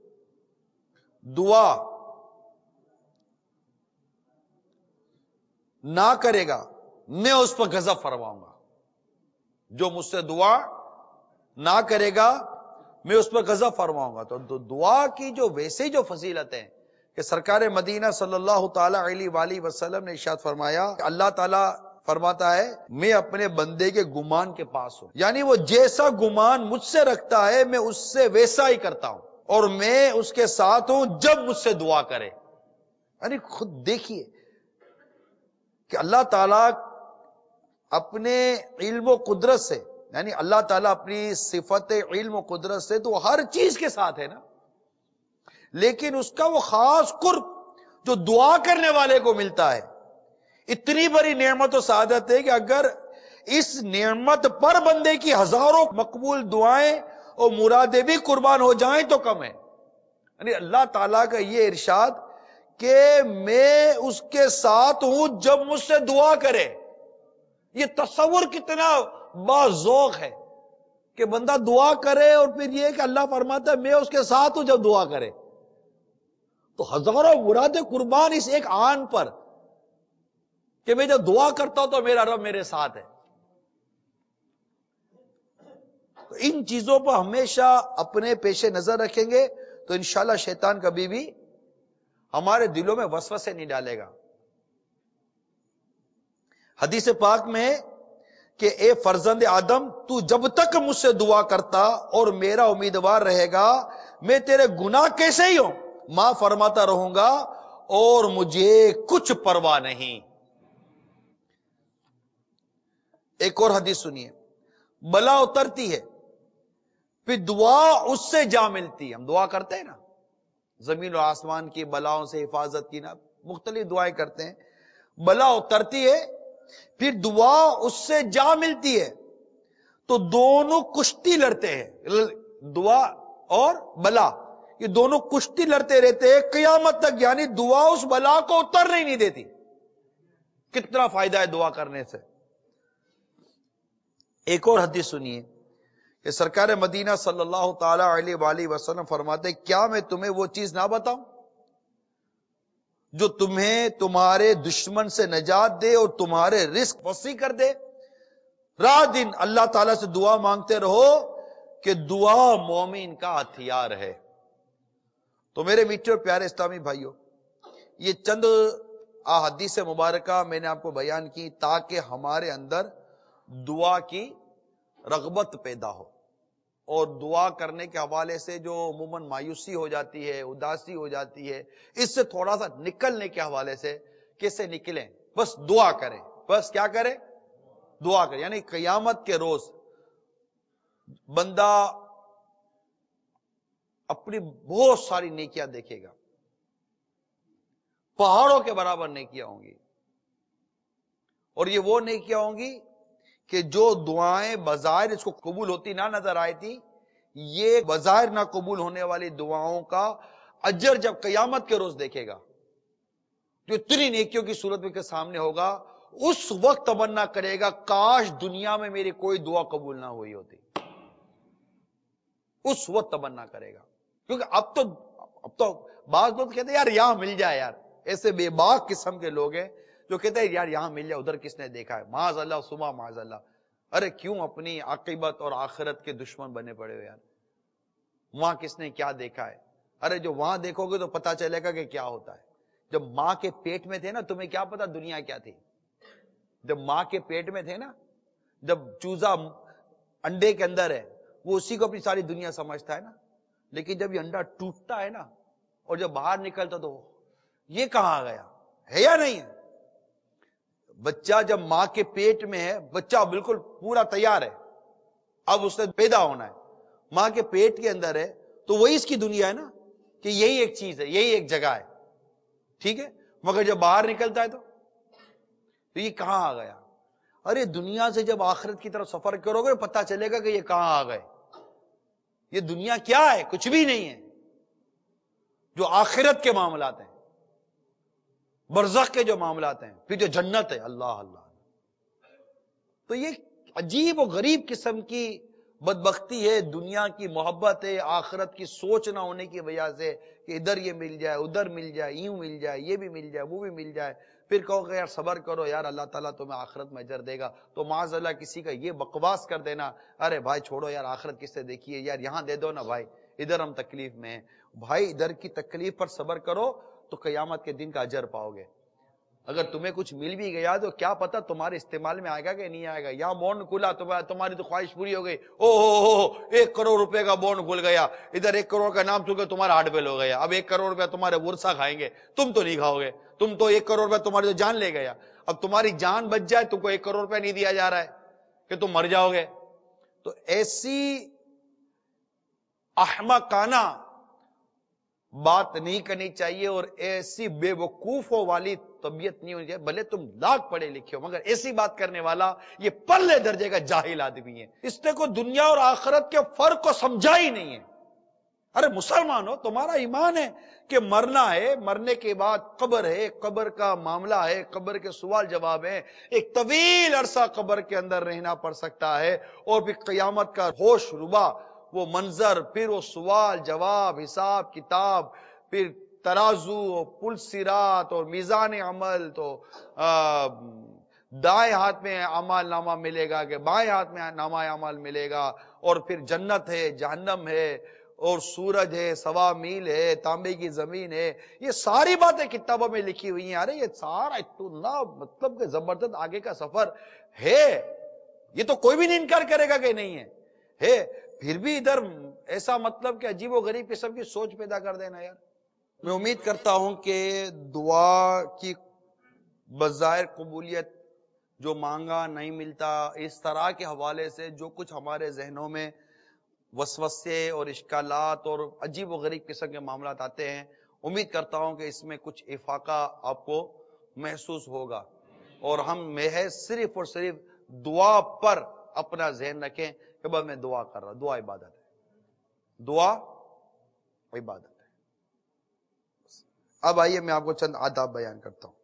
دعا نہ کرے گا میں اس پر غضب فرماؤں گا. جو مجھ سے دعا نہ کرے گا میں اس پر غضب فرماؤں گا. تو دعا کی جو ویسے جو فضیلت ہے کہ سرکار مدینہ صلی اللہ تعالی علیہ وآلہ وسلم نے ارشاد فرمایا, اللہ تعالیٰ فرماتا ہے میں اپنے بندے کے گمان کے پاس ہوں، یعنی وہ جیسا گمان مجھ سے رکھتا ہے میں اس سے ویسا ہی کرتا ہوں، اور میں اس کے ساتھ ہوں جب مجھ سے دعا کرے۔ یعنی خود دیکھیے کہ اللہ تعالیٰ اپنے علم و قدرت سے، یعنی اللہ تعالیٰ اپنی صفت علم و قدرت سے تو ہر چیز کے ساتھ ہے نا، لیکن اس کا وہ خاص قرب جو دعا کرنے والے کو ملتا ہے، اتنی بڑی نعمت و سعادت ہے کہ اگر اس نعمت پر بندے کی ہزاروں مقبول دعائیں اور مرادیں بھی قربان ہو جائیں تو کم ہے۔ یعنی اللہ تعالیٰ کا یہ ارشاد کہ میں اس کے ساتھ ہوں جب مجھ سے دعا کرے، یہ تصور کتنا باذوق ہے کہ بندہ دعا کرے اور پھر یہ کہ اللہ فرماتا ہے میں اس کے ساتھ ہوں جب دعا کرے۔ تو ہزاروں مرادیں قربان اس ایک آن پر کہ میں جب دعا کرتا ہوں تو میرا رب میرے ساتھ ہے۔ تو ان چیزوں پر ہمیشہ اپنے پیش نظر رکھیں گے تو انشاءاللہ شیطان کبھی بھی ہمارے دلوں میں وسوسے نہیں ڈالے گا۔ حدیث پاک میں کہ اے فرزند آدم تو جب تک مجھ سے دعا کرتا اور میرا امیدوار رہے گا میں تیرے گناہ کیسے ہی ہوں ماں فرماتا رہوں گا اور مجھے کچھ پرواہ نہیں۔ ایک اور حدیث سنیے، بلا اترتی ہے پھر دعا اس سے جا ملتی ہے۔ ہم دعا کرتے ہیں نا زمین و آسمان کی بلاؤں سے حفاظت کی، نا مختلف دعائیں کرتے ہیں، بلا اترتی ہے پھر دعا اس سے جا ملتی ہے تو دونوں کشتی لڑتے ہیں، دعا اور بلا یہ دونوں کشتی لڑتے رہتے ہیں قیامت تک، یعنی دعا اس بلا کو اترنے نہیں دیتی۔ کتنا فائدہ ہے دعا کرنے سے۔ ایک اور حدیث سنیے کہ سرکار مدینہ صلی اللہ تعالی علیہ وآلہ وسلم فرماتے کیا میں تمہیں وہ چیز نہ بتاؤں جو تمہیں تمہارے دشمن سے نجات دے اور تمہارے رزق وسیع کر دے؟ رات دن اللہ تعالیٰ سے دعا مانگتے رہو کہ دعا مومن کا ہتھیار ہے۔ تو میرے میٹھے اور پیارے اسلامی بھائیوں، یہ چند احادیث مبارکہ میں نے آپ کو بیان کی تاکہ ہمارے اندر دعا کی رغبت پیدا ہو، اور دعا کرنے کے حوالے سے جو عموماً مایوسی ہو جاتی ہے، اداسی ہو جاتی ہے، اس سے تھوڑا سا نکلنے کے حوالے سے کیسے نکلیں؟ بس دعا کریں، بس کیا کریں؟ دعا کریں۔ یعنی قیامت کے روز بندہ اپنی بہت ساری نیکیاں دیکھے گا، پہاڑوں کے برابر نیکیاں ہوں گی، اور یہ وہ نیکیاں ہوں گی کہ جو دعائیں بظاہر اس کو قبول ہوتی نہ نظر آئی تھی، یہ بظاہر نہ قبول ہونے والی دعاؤں کا اجر جب قیامت کے روز دیکھے گا، جو اتنی نیکیوں کی صورت میں کے سامنے ہوگا، اس وقت تمنا کرے گا کاش دنیا میں میری کوئی دعا قبول نہ ہوئی ہوتی۔ اس وقت تمنا کرے گا، کیونکہ اب تو بعض لوگ کہتے ہیں یار یہاں مل جائے، یار ایسے بے باک قسم کے لوگ ہیں جو کہتے ہیں یار یہاں مل جائے، ادھر کس نے دیکھا ہے، معاذ اللہ سما معاذ اللہ۔ ارے کیوں اپنی عاقبت اور آخرت کے دشمن بنے پڑے ہو یار؟ وہاں کس نے کیا دیکھا ہے؟ ارے جو وہاں دیکھو گے تو پتا چلے گا کہ کیا ہوتا ہے۔ جب ماں کے پیٹ میں تھے نا تمہیں کیا پتا دنیا کیا تھی؟ جب ماں کے پیٹ میں تھے نا، جب چوزا انڈے کے اندر ہے وہ اسی کو اپنی ساری دنیا سمجھتا ہے نا، لیکن جب یہ انڈا ٹوٹتا ہے نا اور جب باہر نکلتا تو یہ کہاں گیا ہے یا نہیں ہے؟ بچہ جب ماں کے پیٹ میں ہے، بچہ بالکل پورا تیار ہے، اب اس نے پیدا ہونا ہے، ماں کے پیٹ کے اندر ہے تو وہی اس کی دنیا ہے نا، کہ یہی ایک چیز ہے، یہی ایک جگہ ہے، ٹھیک ہے؟ مگر جب باہر نکلتا ہے تو یہ کہاں آ گیا؟ ارے دنیا سے جب آخرت کی طرف سفر کرو گے پتہ چلے گا کہ یہ کہاں آ گئے، یہ دنیا کیا ہے؟ کچھ بھی نہیں ہے۔ جو آخرت کے معاملات ہیں، برزخ کے جو معاملات ہیں، پھر جو جنت ہے، اللہ اللہ، تو یہ عجیب و غریب قسم کی بدبختی ہے، دنیا کی محبت ہے، آخرت کی سوچ نہ ہونے کی وجہ سے کہ ادھر یہ مل جائے، ادھر مل جائے، یوں مل جائے، یہ بھی مل جائے، وہ بھی مل جائے، پھر کہو کہ یار صبر کرو یار اللہ تعالیٰ تمہیں آخرت میں اجر دے گا، تو معاذ اللہ کسی کا یہ بکواس کر دینا، ارے بھائی چھوڑو یار آخرت کس سے دیکھی ہے یار، یہاں دے دو نا بھائی، ادھر ہم تکلیف میں ہیں۔ بھائی ادھر کی تکلیف پر صبر کرو تو قیامت کے دن کا اجر پاؤ گے۔ اگر تمہیں کچھ مل بھی گیا تو کیا پتا تمہارے استعمال میں آئے گا کہ نہیں آئے گا. یا بونڈ کھلا تمہاری تو خواہش پوری ہو گئی, او ہو 1 کروڑ روپے کا بونڈ کھل گیا, ادھر 1 کروڑ کا نام سن کے تمہارا ہارٹ فیل ہو گیا. اب 1 کروڑ روپے تمہارے ورثہ کھائیں گے, تم تو نہیں کھاؤ گے. تم تو 1 کروڑ روپے تمہاری تو جان لے گیا. اب تمہاری جان بچ جائے, تم کو 1 کروڑ روپے نہیں دیا جا رہا ہے کہ تم مر جاؤ گے. تو ایسی احمقانہ بات نہیں کرنی چاہیے, اور ایسی بے وقوفوں والی طبیعت نہیں ہونی چاہیے. بھلے تم لاکھ پڑھے لکھے ہو, مگر ایسی بات کرنے والا یہ پلے درجے کا جاہل آدمی ہے. اس نے کوئی دنیا اور آخرت کے فرق کو سمجھا ہی نہیں ہے. ارے مسلمان ہو, تمہارا ایمان ہے کہ مرنا ہے, مرنے کے بعد قبر ہے, قبر کا معاملہ ہے, قبر کے سوال جواب ہے, ایک طویل عرصہ قبر کے اندر رہنا پڑ سکتا ہے, اور پھر قیامت کا ہوش ربا وہ منظر, پھر وہ سوال جواب, حساب کتاب, پھر ترازو, پل صراط اور میزان عمل. تو دائیں ہاتھ میں اعمال نامہ ملے گا کہ بائیں ہاتھ میں نامہ اعمال ملے گا, اور پھر جنت ہے, جہنم ہے, اور سورج ہے, 1.25 میل ہے, تانبے کی زمین ہے. یہ ساری باتیں کتابوں میں لکھی ہوئی ہیں. ارے یہ سارا اتنا مطلب کہ زبردست آگے کا سفر ہے, یہ تو کوئی بھی نہیں انکار کرے گا کہ نہیں ہے. پھر بھی ادھر ایسا مطلب کہ عجیب و غریب قسم کی سوچ پیدا کر دینا یار. میں امید کرتا ہوں کہ دعا کی بظاہر قبولیت, جو مانگا نہیں ملتا, اس طرح کے حوالے سے جو کچھ ہمارے ذہنوں میں وسوسے اور اشکالات اور عجیب و غریب قسم کے معاملات آتے ہیں, امید کرتا ہوں کہ اس میں کچھ افاقہ آپ کو محسوس ہوگا, اور ہم محض صرف اور صرف دعا پر اپنا ذہن رکھیں کہ بس میں دعا کر رہا ہوں. دعا عبادت ہے, دعا عبادت ہے. اب آئیے میں آپ کو چند آداب بیان کرتا ہوں.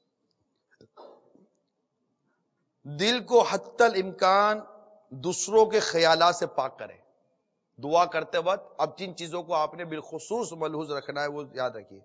دل کو حتی الامکان دوسروں کے خیالات سے پاک کریں دعا کرتے وقت. اب جن چیزوں کو آپ نے بالخصوص ملحوظ رکھنا ہے وہ یاد رکھیے.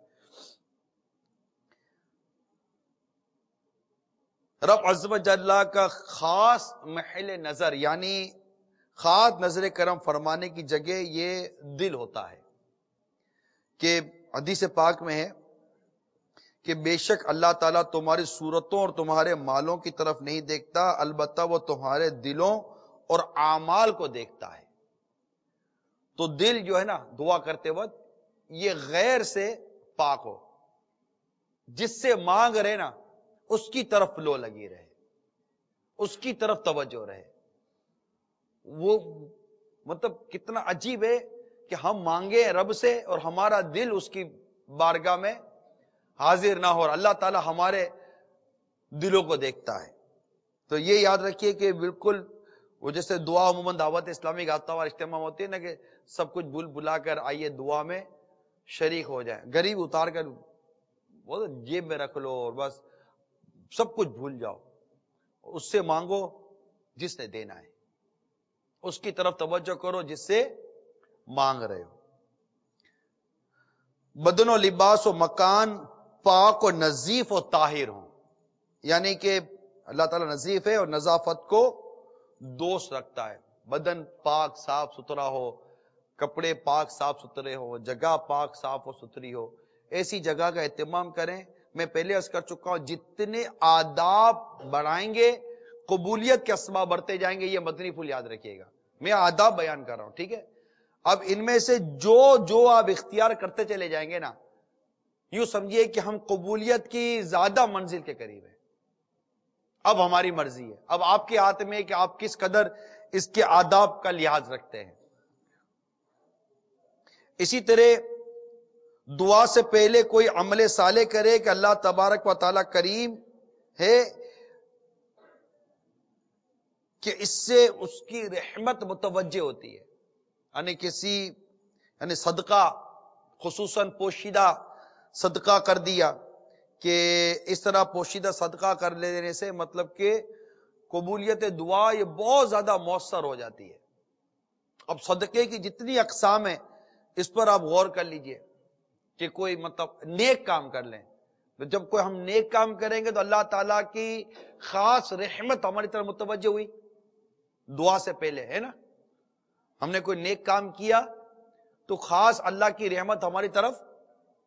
رب عز و جل کا خاص محل نظر, یعنی خاص نظر کرم فرمانے کی جگہ یہ دل ہوتا ہے. کہ حدیث پاک میں ہے کہ بے شک اللہ تعالیٰ تمہاری صورتوں اور تمہارے مالوں کی طرف نہیں دیکھتا, البتہ وہ تمہارے دلوں اور اعمال کو دیکھتا ہے. تو دل جو ہے نا دعا کرتے وقت یہ غیر سے پاک ہو, جس سے مانگ رہے نا اس کی طرف لو لگی رہے, اس کی طرف توجہ رہے. وہ مطلب کتنا عجیب ہے کہ ہم مانگے رب سے اور ہمارا دل اس کی بارگاہ میں حاضر نہ ہو. اللہ تعالی ہمارے دلوں کو دیکھتا ہے. تو یہ یاد رکھیے کہ بالکل وہ جیسے دعا عموماً دعوت اسلامی کا ہفتہ وار اجتماع ہوتی ہے نا, کہ سب کچھ بھول بلا کر آئیے دعا میں شریک ہو جائیں. غریب اتار کر وہ جیب میں رکھ لو اور بس سب کچھ بھول جاؤ. اس سے مانگو جس نے دینا ہے, اس کی طرف توجہ کرو جس سے مانگ رہے ہو. بدن و لباس و مکان پاک و نظیف و طاہر ہوں, یعنی کہ اللہ تعالیٰ نظیف ہے اور نظافت کو دوست رکھتا ہے. بدن پاک صاف ستھرا ہو, کپڑے پاک صاف ستھرے ہو, جگہ پاک صاف و ستھری ہو. ایسی جگہ کا اہتمام کریں. میں پہلے عرض کر چکا ہوں, جتنے آداب بڑھائیں گے قبولیت کے اسباب بڑھتے جائیں گے. یہ مدنی پھول یاد رکھیے گا, میں آداب بیان کر رہا ہوں, ٹھیک ہے. اب ان میں سے جو آپ اختیار کرتے چلے جائیں گے نا, یوں سمجھیے کہ ہم قبولیت کی زیادہ منزل کے قریب ہیں. اب ہماری مرضی ہے, اب آپ کے ہاتھ میں کہ آپ کس قدر اس کے آداب کا لحاظ رکھتے ہیں. اسی طرح دعا سے پہلے کوئی عمل صالح کرے کہ اللہ تبارک و تعالی کریم ہے کہ اس سے اس کی رحمت متوجہ ہوتی ہے. یعنی صدقہ, خصوصاً پوشیدہ صدقہ کر دیا, کہ اس طرح پوشیدہ صدقہ کر لینے سے مطلب کہ قبولیت دعا یہ بہت زیادہ مؤثر ہو جاتی ہے. اب صدقے کی جتنی اقسام ہیں اس پر آپ غور کر لیجئے کہ کوئی مطلب نیک کام کر لیں. تو جب کوئی ہم نیک کام کریں گے تو اللہ تعالیٰ کی خاص رحمت ہماری طرف متوجہ ہوئی دعا سے پہلے, ہے نا. ہم نے کوئی نیک کام کیا تو خاص اللہ کی رحمت ہماری طرف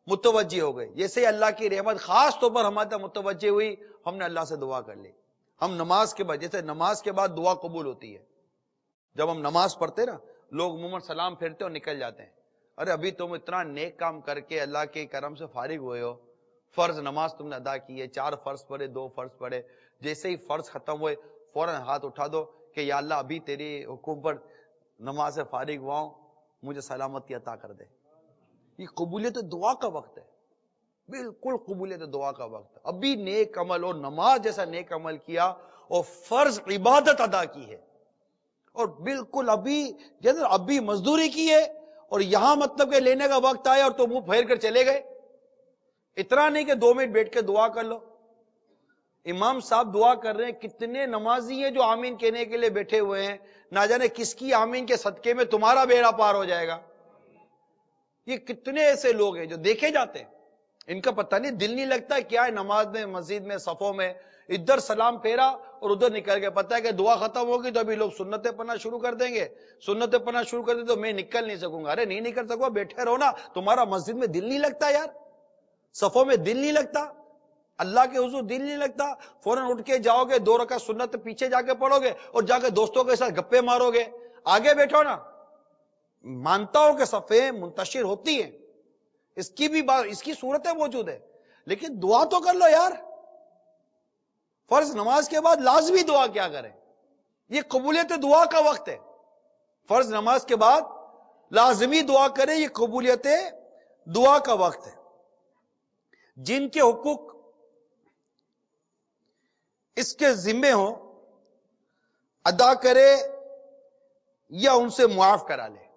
متوجہ ہو گئے. جیسے ہی اللہ کی رحمت خاص طور پر ہمارے تک متوجہ ہوئی, ہم نے اللہ سے دعا کر لی. ہم نماز کے بعد, جیسے نماز کے بعد دعا قبول ہوتی ہے, جب ہم نماز پڑھتے نا, لوگ عموماً سلام پھیرتے اور نکل جاتے ہیں. ارے ابھی تم اتنا نیک کام کر کے اللہ کے کرم سے فارغ ہوئے ہو, فرض نماز تم نے ادا کی ہے, 4 فرض پڑھے, 2 فرض پڑھے, جیسے ہی فرض ختم ہوئے فوراً ہاتھ اٹھا دو کہ یا اللہ ابھی تیری حکم پر نماز سے فارغ ہوا ہوں, مجھے سلامتی عطا کر دے. یہ قبولیت دعا کا وقت ہے, بالکل قبولیت دعا کا وقت. ابھی نیک عمل اور نماز جیسا نیک عمل کیا اور فرض عبادت ادا کی ہے, اور بالکل ابھی مزدوری کی ہے, اور یہاں مطلب کہ لینے کا وقت آیا اور تو منہ پھیر کر چلے گئے. اتنا نہیں کہ 2 منٹ بیٹھ کے دعا کر لو. امام صاحب دعا کر رہے ہیں, کتنے نمازی ہیں جو آمین کہنے کے لیے بیٹھے ہوئے ہیں, نہ جانے کس کی آمین کے صدقے میں تمہارا بیڑا پار ہو جائے گا. یہ کتنے ایسے لوگ ہیں جو دیکھے جاتے ہیں, ان کا پتہ نہیں, دل نہیں لگتا کیا ہے نماز میں, مسجد میں, صفوں میں, ادھر سلام پھیرا اور ادھر نکل گئے. پتہ ہے کہ دعا ختم ہوگی تو ابھی لوگ سنتیں پڑھنا شروع کر دیں گے, سنتیں پڑھنا شروع کر دیں تو میں نکل نہیں سکوں گا. ارے نہیں نکل سکوں, بیٹھے رہو نا. تمہارا مسجد میں دل نہیں لگتا یار, صفوں میں دل نہیں لگتا, اللہ کے حضور دل نہیں لگتا, فوراً اٹھ کے جاؤ گے 2 رکعت سنت پیچھے جا کے پڑھو گے اور جا کے دوستوں کے ساتھ گپے مارو گے. آگے بیٹھو نا. مانتا ہوں کہ صفیں منتشر ہوتی ہیں, اس کی بھی بات, اس کی صورتیں موجود ہے, لیکن دعا تو کر لو یار. فرض نماز کے بعد لازمی دعا کیا کریں, یہ قبولیت دعا کا وقت ہے. فرض نماز کے بعد لازمی دعا کریں, یہ قبولیت دعا کا وقت ہے. جن کے حقوق اس کے ذمے ہوں ادا کرے یا ان سے معاف کرا لے.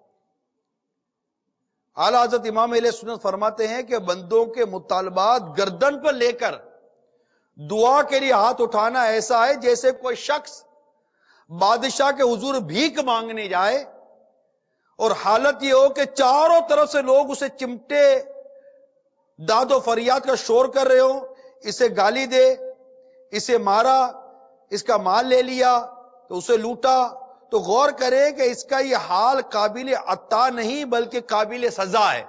اعلیٰ حضرت امام اہل سنت فرماتے ہیں کہ بندوں کے مطالبات گردن پر لے کر دعا کے لیے ہاتھ اٹھانا ایسا ہے جیسے کوئی شخص بادشاہ کے حضور بھیک مانگنے جائے اور حالت یہ ہو کہ چاروں طرف سے لوگ اسے چمٹے داد و فریاد کا شور کر رہے ہوں, اسے گالی دے, اسے مارا, اس کا مال لے لیا, تو اسے لوٹا. تو غور کرے کہ اس کا یہ حال قابل عطا نہیں بلکہ قابل سزا ہے.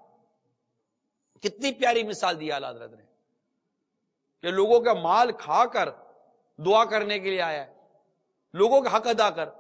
کتنی پیاری مثال دی اعلیٰ حضرت نے کہ لوگوں کا مال کھا کر دعا کرنے کے لیے آیا ہے, لوگوں کا حق ادا کر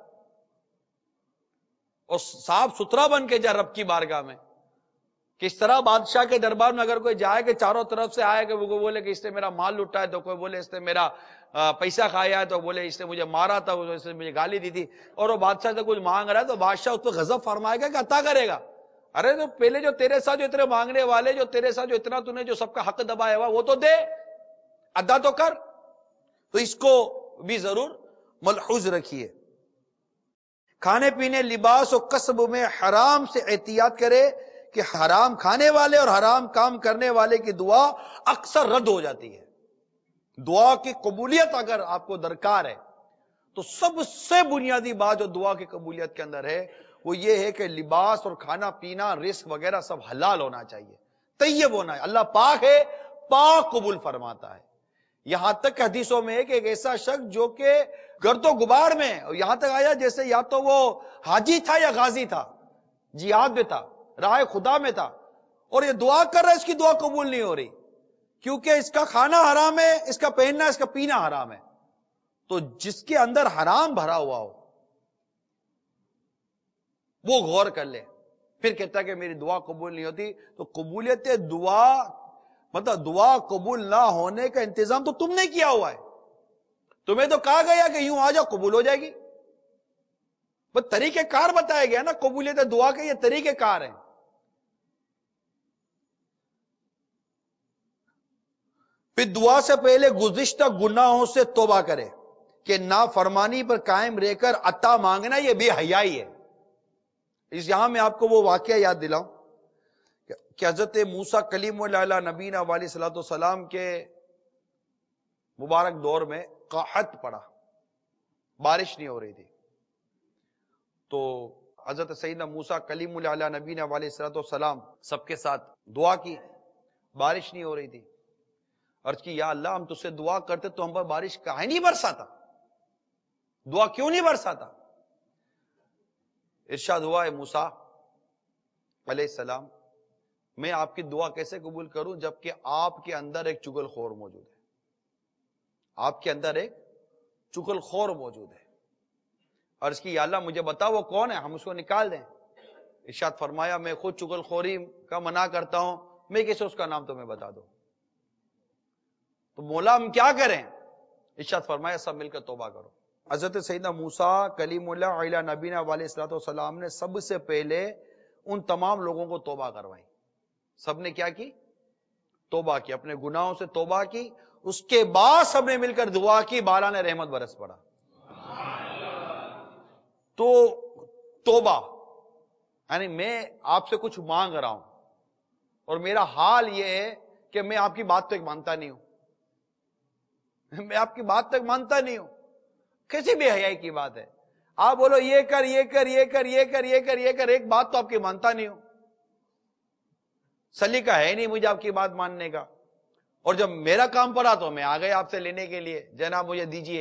اور صاف ستھرا بن کے جا رب کی بارگاہ میں. کس طرح بادشاہ کے دربار میں اگر کوئی جائے کہ چاروں طرف سے آئے کہ وہ بولے کہ اس نے میرا مال لوٹا ہے, تو کوئی بولے اس نے میرا پیسہ کھایا ہے, تو بولے اس نے مجھے مارا تھا, اس نے مجھے گالی دی تھی, اور وہ بادشاہ سے کچھ مانگ رہا ہے تو بادشاہ اس پہ غضب فرمائے گا کہ عطا کرے گا. ارے تو پہلے جو تیرے ساتھ جو اتنے مانگنے والے, جو تیرے ساتھ جو اتنا تو نے جو سب کا حق دبایا ہوا, وہ تو دے, ادا تو کر. تو اس کو بھی ضرور ملحوظ رکھیے. کھانے پینے, لباس اور کسب میں حرام سے احتیاط کرے کہ حرام کھانے والے اور حرام کام کرنے والے کی دعا اکثر رد ہو جاتی ہے. دعا کی قبولیت اگر آپ کو درکار ہے تو سب سے بنیادی بات جو دعا کی قبولیت کے اندر ہے وہ یہ ہے کہ لباس اور کھانا پینا, رزق وغیرہ سب حلال ہونا چاہیے, طیب ہونا ہے. اللہ پاک ہے, پاک قبول فرماتا ہے. یہاں تک حدیثوں میں ہے کہ ایک ایسا شخص جو کہ گرد و غبار میں, یہاں تک آیا جیسے یا تو وہ حاجی تھا یا غازی تھا, جہاد میں تھا, راہ خدا میں تھا, اور یہ دعا کر رہا ہے, اس کی دعا قبول نہیں ہو رہی کیونکہ اس کا کھانا حرام ہے, اس کا پہننا, اس کا پینا حرام ہے. تو جس کے اندر حرام بھرا ہوا ہو وہ غور کر لے. پھر کہتا ہے کہ میری دعا قبول نہیں ہوتی. تو قبولیت دعا مطلب دعا قبول نہ ہونے کا انتظام تو تم نے کیا ہوا ہے. تمہیں تو کہا گیا کہ یوں آ جاؤ قبول ہو جائے گی, بس طریقہ کار بتایا گیا نا. قبولیت دعا کے یہ طریقہ کار ہیں. پھر دعا سے پہلے گزشتہ گناہوں سے توبہ کرے کہ نافرمانی پر قائم رہ کر عطا مانگنا یہ بے حیائی ہے. اس یہاں میں آپ کو وہ واقعہ یاد دلاؤں کہ حضرت موسیٰ کلیم اللہ نبینا علیہ الصلوۃ والسلام کے مبارک دور میں قحط پڑا, بارش نہیں ہو رہی تھی. تو حضرت سیدنا موسیٰ کلیم اللہ نبینا علیہ الصلوۃ والسلام سب کے ساتھ دعا کی, بارش نہیں ہو رہی تھی. عرض کی یا اللہ ہم تجھ سے دعا کرتے تو ہم پر بارش کاہے نہیں برساتا, دعا کیوں نہیں برساتا. ارشاد ہوا ہے موسیٰ علیہ السلام میں آپ کی دعا کیسے قبول کروں جبکہ آپ کے اندر ایک چغل خور موجود ہے؟ آپ کے اندر ایک چغل خور موجود ہے. عرض کی یا اللہ مجھے بتا وہ کون ہے، ہم اس کو نکال دیں. ارشاد فرمایا میں خود چغل خوری کا منع کرتا ہوں، میں کیسے اس کا نام تمہیں بتا دوں؟ تو مولا ہم کیا کریں؟ ارشاد فرمایا سب مل کر توبہ کرو. حضرت سیدنا موسیٰ کلیم اللہ علیہ نبینا علیہ الصلوۃ والسلام نے سب سے پہلے ان تمام لوگوں کو توبہ کروائی. سب نے کیا کی؟ توبہ کی، اپنے گناہوں سے توبہ کی. اس کے بعد سب نے مل کر دعا کی، بالا نے رحمت برس پڑا. تو توبہ یعنی میں آپ سے کچھ مانگ رہا ہوں اور میرا حال یہ ہے کہ میں آپ کی بات تک مانتا نہیں ہوں. میں آپ کی بات تک مانتا نہیں ہوں. کیسی بے حیائی کی بات ہے؟ آپ بولو یہ کر یہ کر یہ کر یہ کر یہ کر یہ کر، ایک بات تو آپ کی مانتا نہیں ہوں. سلیقہ ہے نہیں مجھے آپ کی بات ماننے کا. اور جب میرا کام پڑا تو میں آ گیا آپ سے لینے کے لیے، جناب مجھے دیجئے.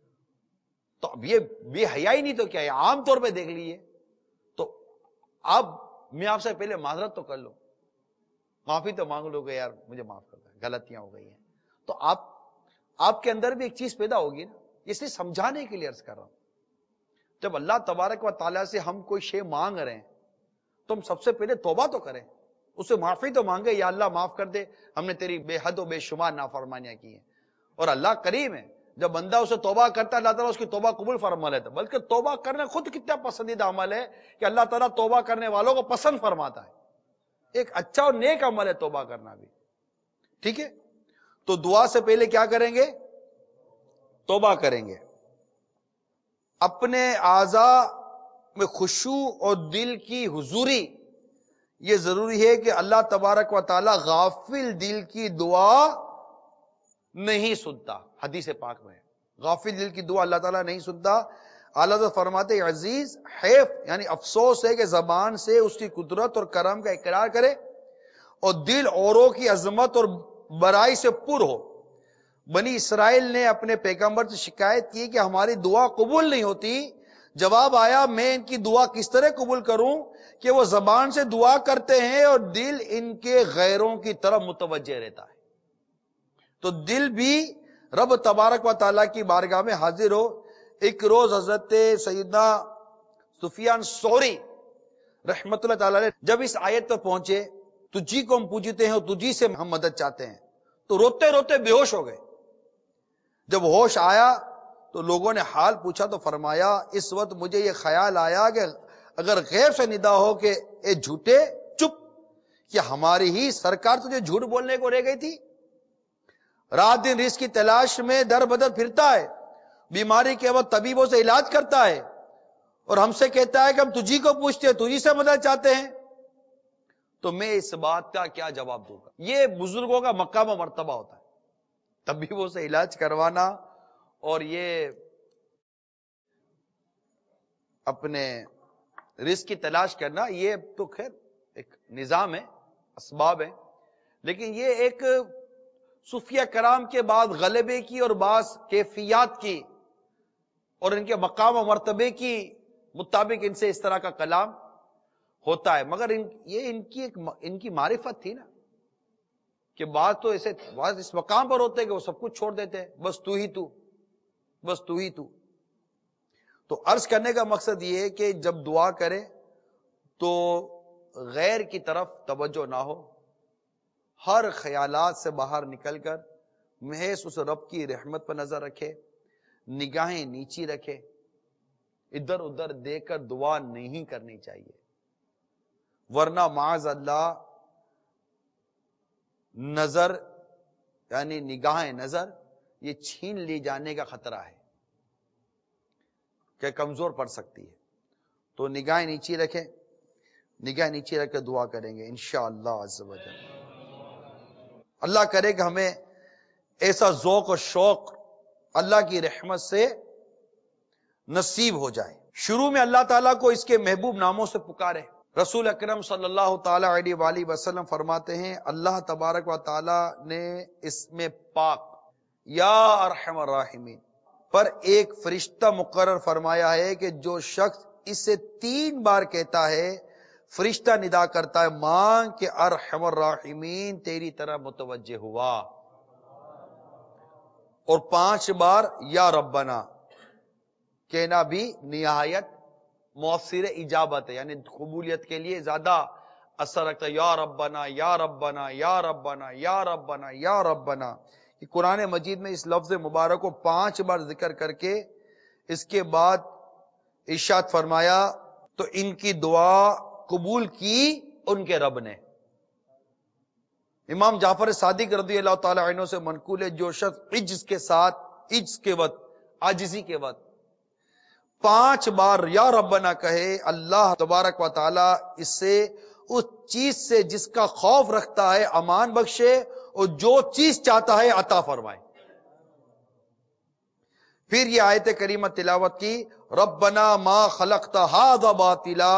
تو اب یہ بے حیائی نہیں تو کیا ہے؟ عام طور پہ دیکھ لیجیے. تو اب میں آپ سے پہلے معذرت تو کر لوں، معافی تو مانگ لو کہ یار مجھے معاف کر دیں، غلطیاں ہو گئی ہیں. تو آپ کے اندر بھی ایک چیز پیدا ہوگی نا، اس لیے سمجھانے کے لیے عرض کر رہا ہوں. جب اللہ تبارک و تعالیٰ سے ہم کوئی شے مانگ رہے ہیں تو ہم سب سے پہلے توبہ تو کریں، اسے معافی تو مانگے، یا اللہ معاف کر دے، ہم نے تیری بے حد و بے شمار نافرمانیاں کی ہیں. اور اللہ کریم ہے، جب بندہ اسے توبہ کرتا ہے اللہ تعالیٰ اس کی توبہ قبول فرما لیتا ہے. بلکہ توبہ کرنا خود کتنا پسندیدہ عمل ہے کہ اللہ تعالیٰ توبہ کرنے والوں کو پسند فرماتا ہے. ایک اچھا اور نیک عمل ہے توبہ کرنا بھی. ٹھیک ہے، تو دعا سے پہلے کیا کریں گے؟ توبہ کریں گے. اپنے اعضاء میں خشوع اور دل کی حضوری، یہ ضروری ہے کہ اللہ تبارک و تعالی غافل دل کی دعا نہیں سنتا. حدیث پاک میں غافل دل کی دعا اللہ تعالیٰ نہیں سنتا. اعلیٰ حضرت فرماتے عزیز حیف یعنی افسوس ہے کہ زبان سے اس کی قدرت اور کرم کا اقرار کرے اور دل اوروں کی عظمت اور برائی سے پر ہو. بنی اسرائیل نے اپنے پیغمبر سے شکایت کی کہ ہماری دعا قبول نہیں ہوتی. جواب آیا میں ان کی دعا کس طرح قبول کروں کہ وہ زبان سے دعا کرتے ہیں اور دل ان کے غیروں کی طرف متوجہ رہتا ہے. تو دل بھی رب تبارک و تعالیٰ کی بارگاہ میں حاضر ہو. ایک روز حضرت سیدنا سفیان ثوری رحمت اللہ تعالیٰ نے جب اس آیت پر پہنچے تجھی کو ہم پوجتے ہیں اور تجھی سے ہم مدد چاہتے ہیں، تو روتے روتے بے ہوش ہو گئے. جب ہوش آیا تو لوگوں نے حال پوچھا تو فرمایا اس وقت مجھے یہ خیال آیا کہ اگر غیب سے ندا ہو کہ اے جھوٹے چپ، کہ ہماری ہی سرکار تجھے جھوٹ بولنے کو رہ گئی تھی. رات دن رزق کی تلاش میں در بدر پھرتا ہے، بیماری کے وقت طبیبوں سے علاج کرتا ہے اور ہم سے کہتا ہے کہ ہم تجھی کو پوچھتے ہیں، تجھی سے مدد چاہتے ہیں. تو میں اس بات کا کیا جواب دوں گا؟ یہ بزرگوں کا مقام و مرتبہ ہوتا ہے، طبیبوں سے علاج کروانا اور یہ اپنے رزق کی تلاش کرنا. یہ تو خیر ایک نظام ہے، اسباب ہے، لیکن یہ ایک صوفیہ کرام کے بعد غلبے کی اور بعض کیفیات کی اور ان کے مقام و مرتبے کی مطابق ان سے اس طرح کا کلام ہوتا ہے. مگر یہ ان کی معرفت تھی نا کہ بعض تو ایسے بعض اس مقام پر ہوتے کہ وہ سب کچھ چھوڑ دیتے ہیں، بس تو ہی تو، بس تو ہی تو. تو عرض کرنے کا مقصد یہ ہے کہ جب دعا کرے تو غیر کی طرف توجہ نہ ہو، ہر خیالات سے باہر نکل کر محض اس رب کی رحمت پر نظر رکھے، نگاہیں نیچی رکھے. ادھر ادھر دیکھ کر دعا نہیں کرنی چاہیے، ورنہ معاذ اللہ نظر یعنی نگاہیں نظر یہ چھین لی جانے کا خطرہ ہے کہ کمزور پڑ سکتی ہے. تو نگاہیں نیچی رکھیں، نگاہ نیچے رکھ کے دعا کریں گے انشاءاللہ عز و جل. اللہ کرے کہ ہمیں ایسا ذوق و شوق اللہ کی رحمت سے نصیب ہو جائے. شروع میں اللہ تعالیٰ کو اس کے محبوب ناموں سے پکارے. رسول اکرم صلی اللہ تعالی علیہ وآلہ وسلم فرماتے ہیں اللہ تبارک و تعالی نے اس میں پاک یا ارحم الراحمین پر ایک فرشتہ مقرر فرمایا ہے کہ جو شخص اسے 3 بار کہتا ہے فرشتہ ندا کرتا ہے مانگ کہ ارحم الراحمین تیری طرف متوجہ ہوا، اور 5 بار یا ربنا کہنا بھی نہایت مؤثر اجابت ہے، یعنی قبولیت کے لیے زیادہ اثر رکھتا ہے۔ یا ربنا یا ربنا یا ربنا یا ربنا یا ربنا، کہ قرآن مجید میں اس لفظ مبارک کو 5 بار ذکر کر کے اس کے بعد ارشاد فرمایا تو ان کی دعا قبول کی ان کے رب نے۔ امام جعفر صادق رضی اللہ تعالی عنہ سے منقول ہے، جو شخص عجز کے وقت عاجزی کے وقت 5 بار یا ربنا کہے، اللہ تبارک و تعالی اس سے اس چیز سے جس کا خوف رکھتا ہے امان بخشے، اور جو چیز چاہتا ہے عطا فرمائے۔ پھر یہ آیت کریمہ تلاوت کی، ربنا ما خلقت ھذا باطلا،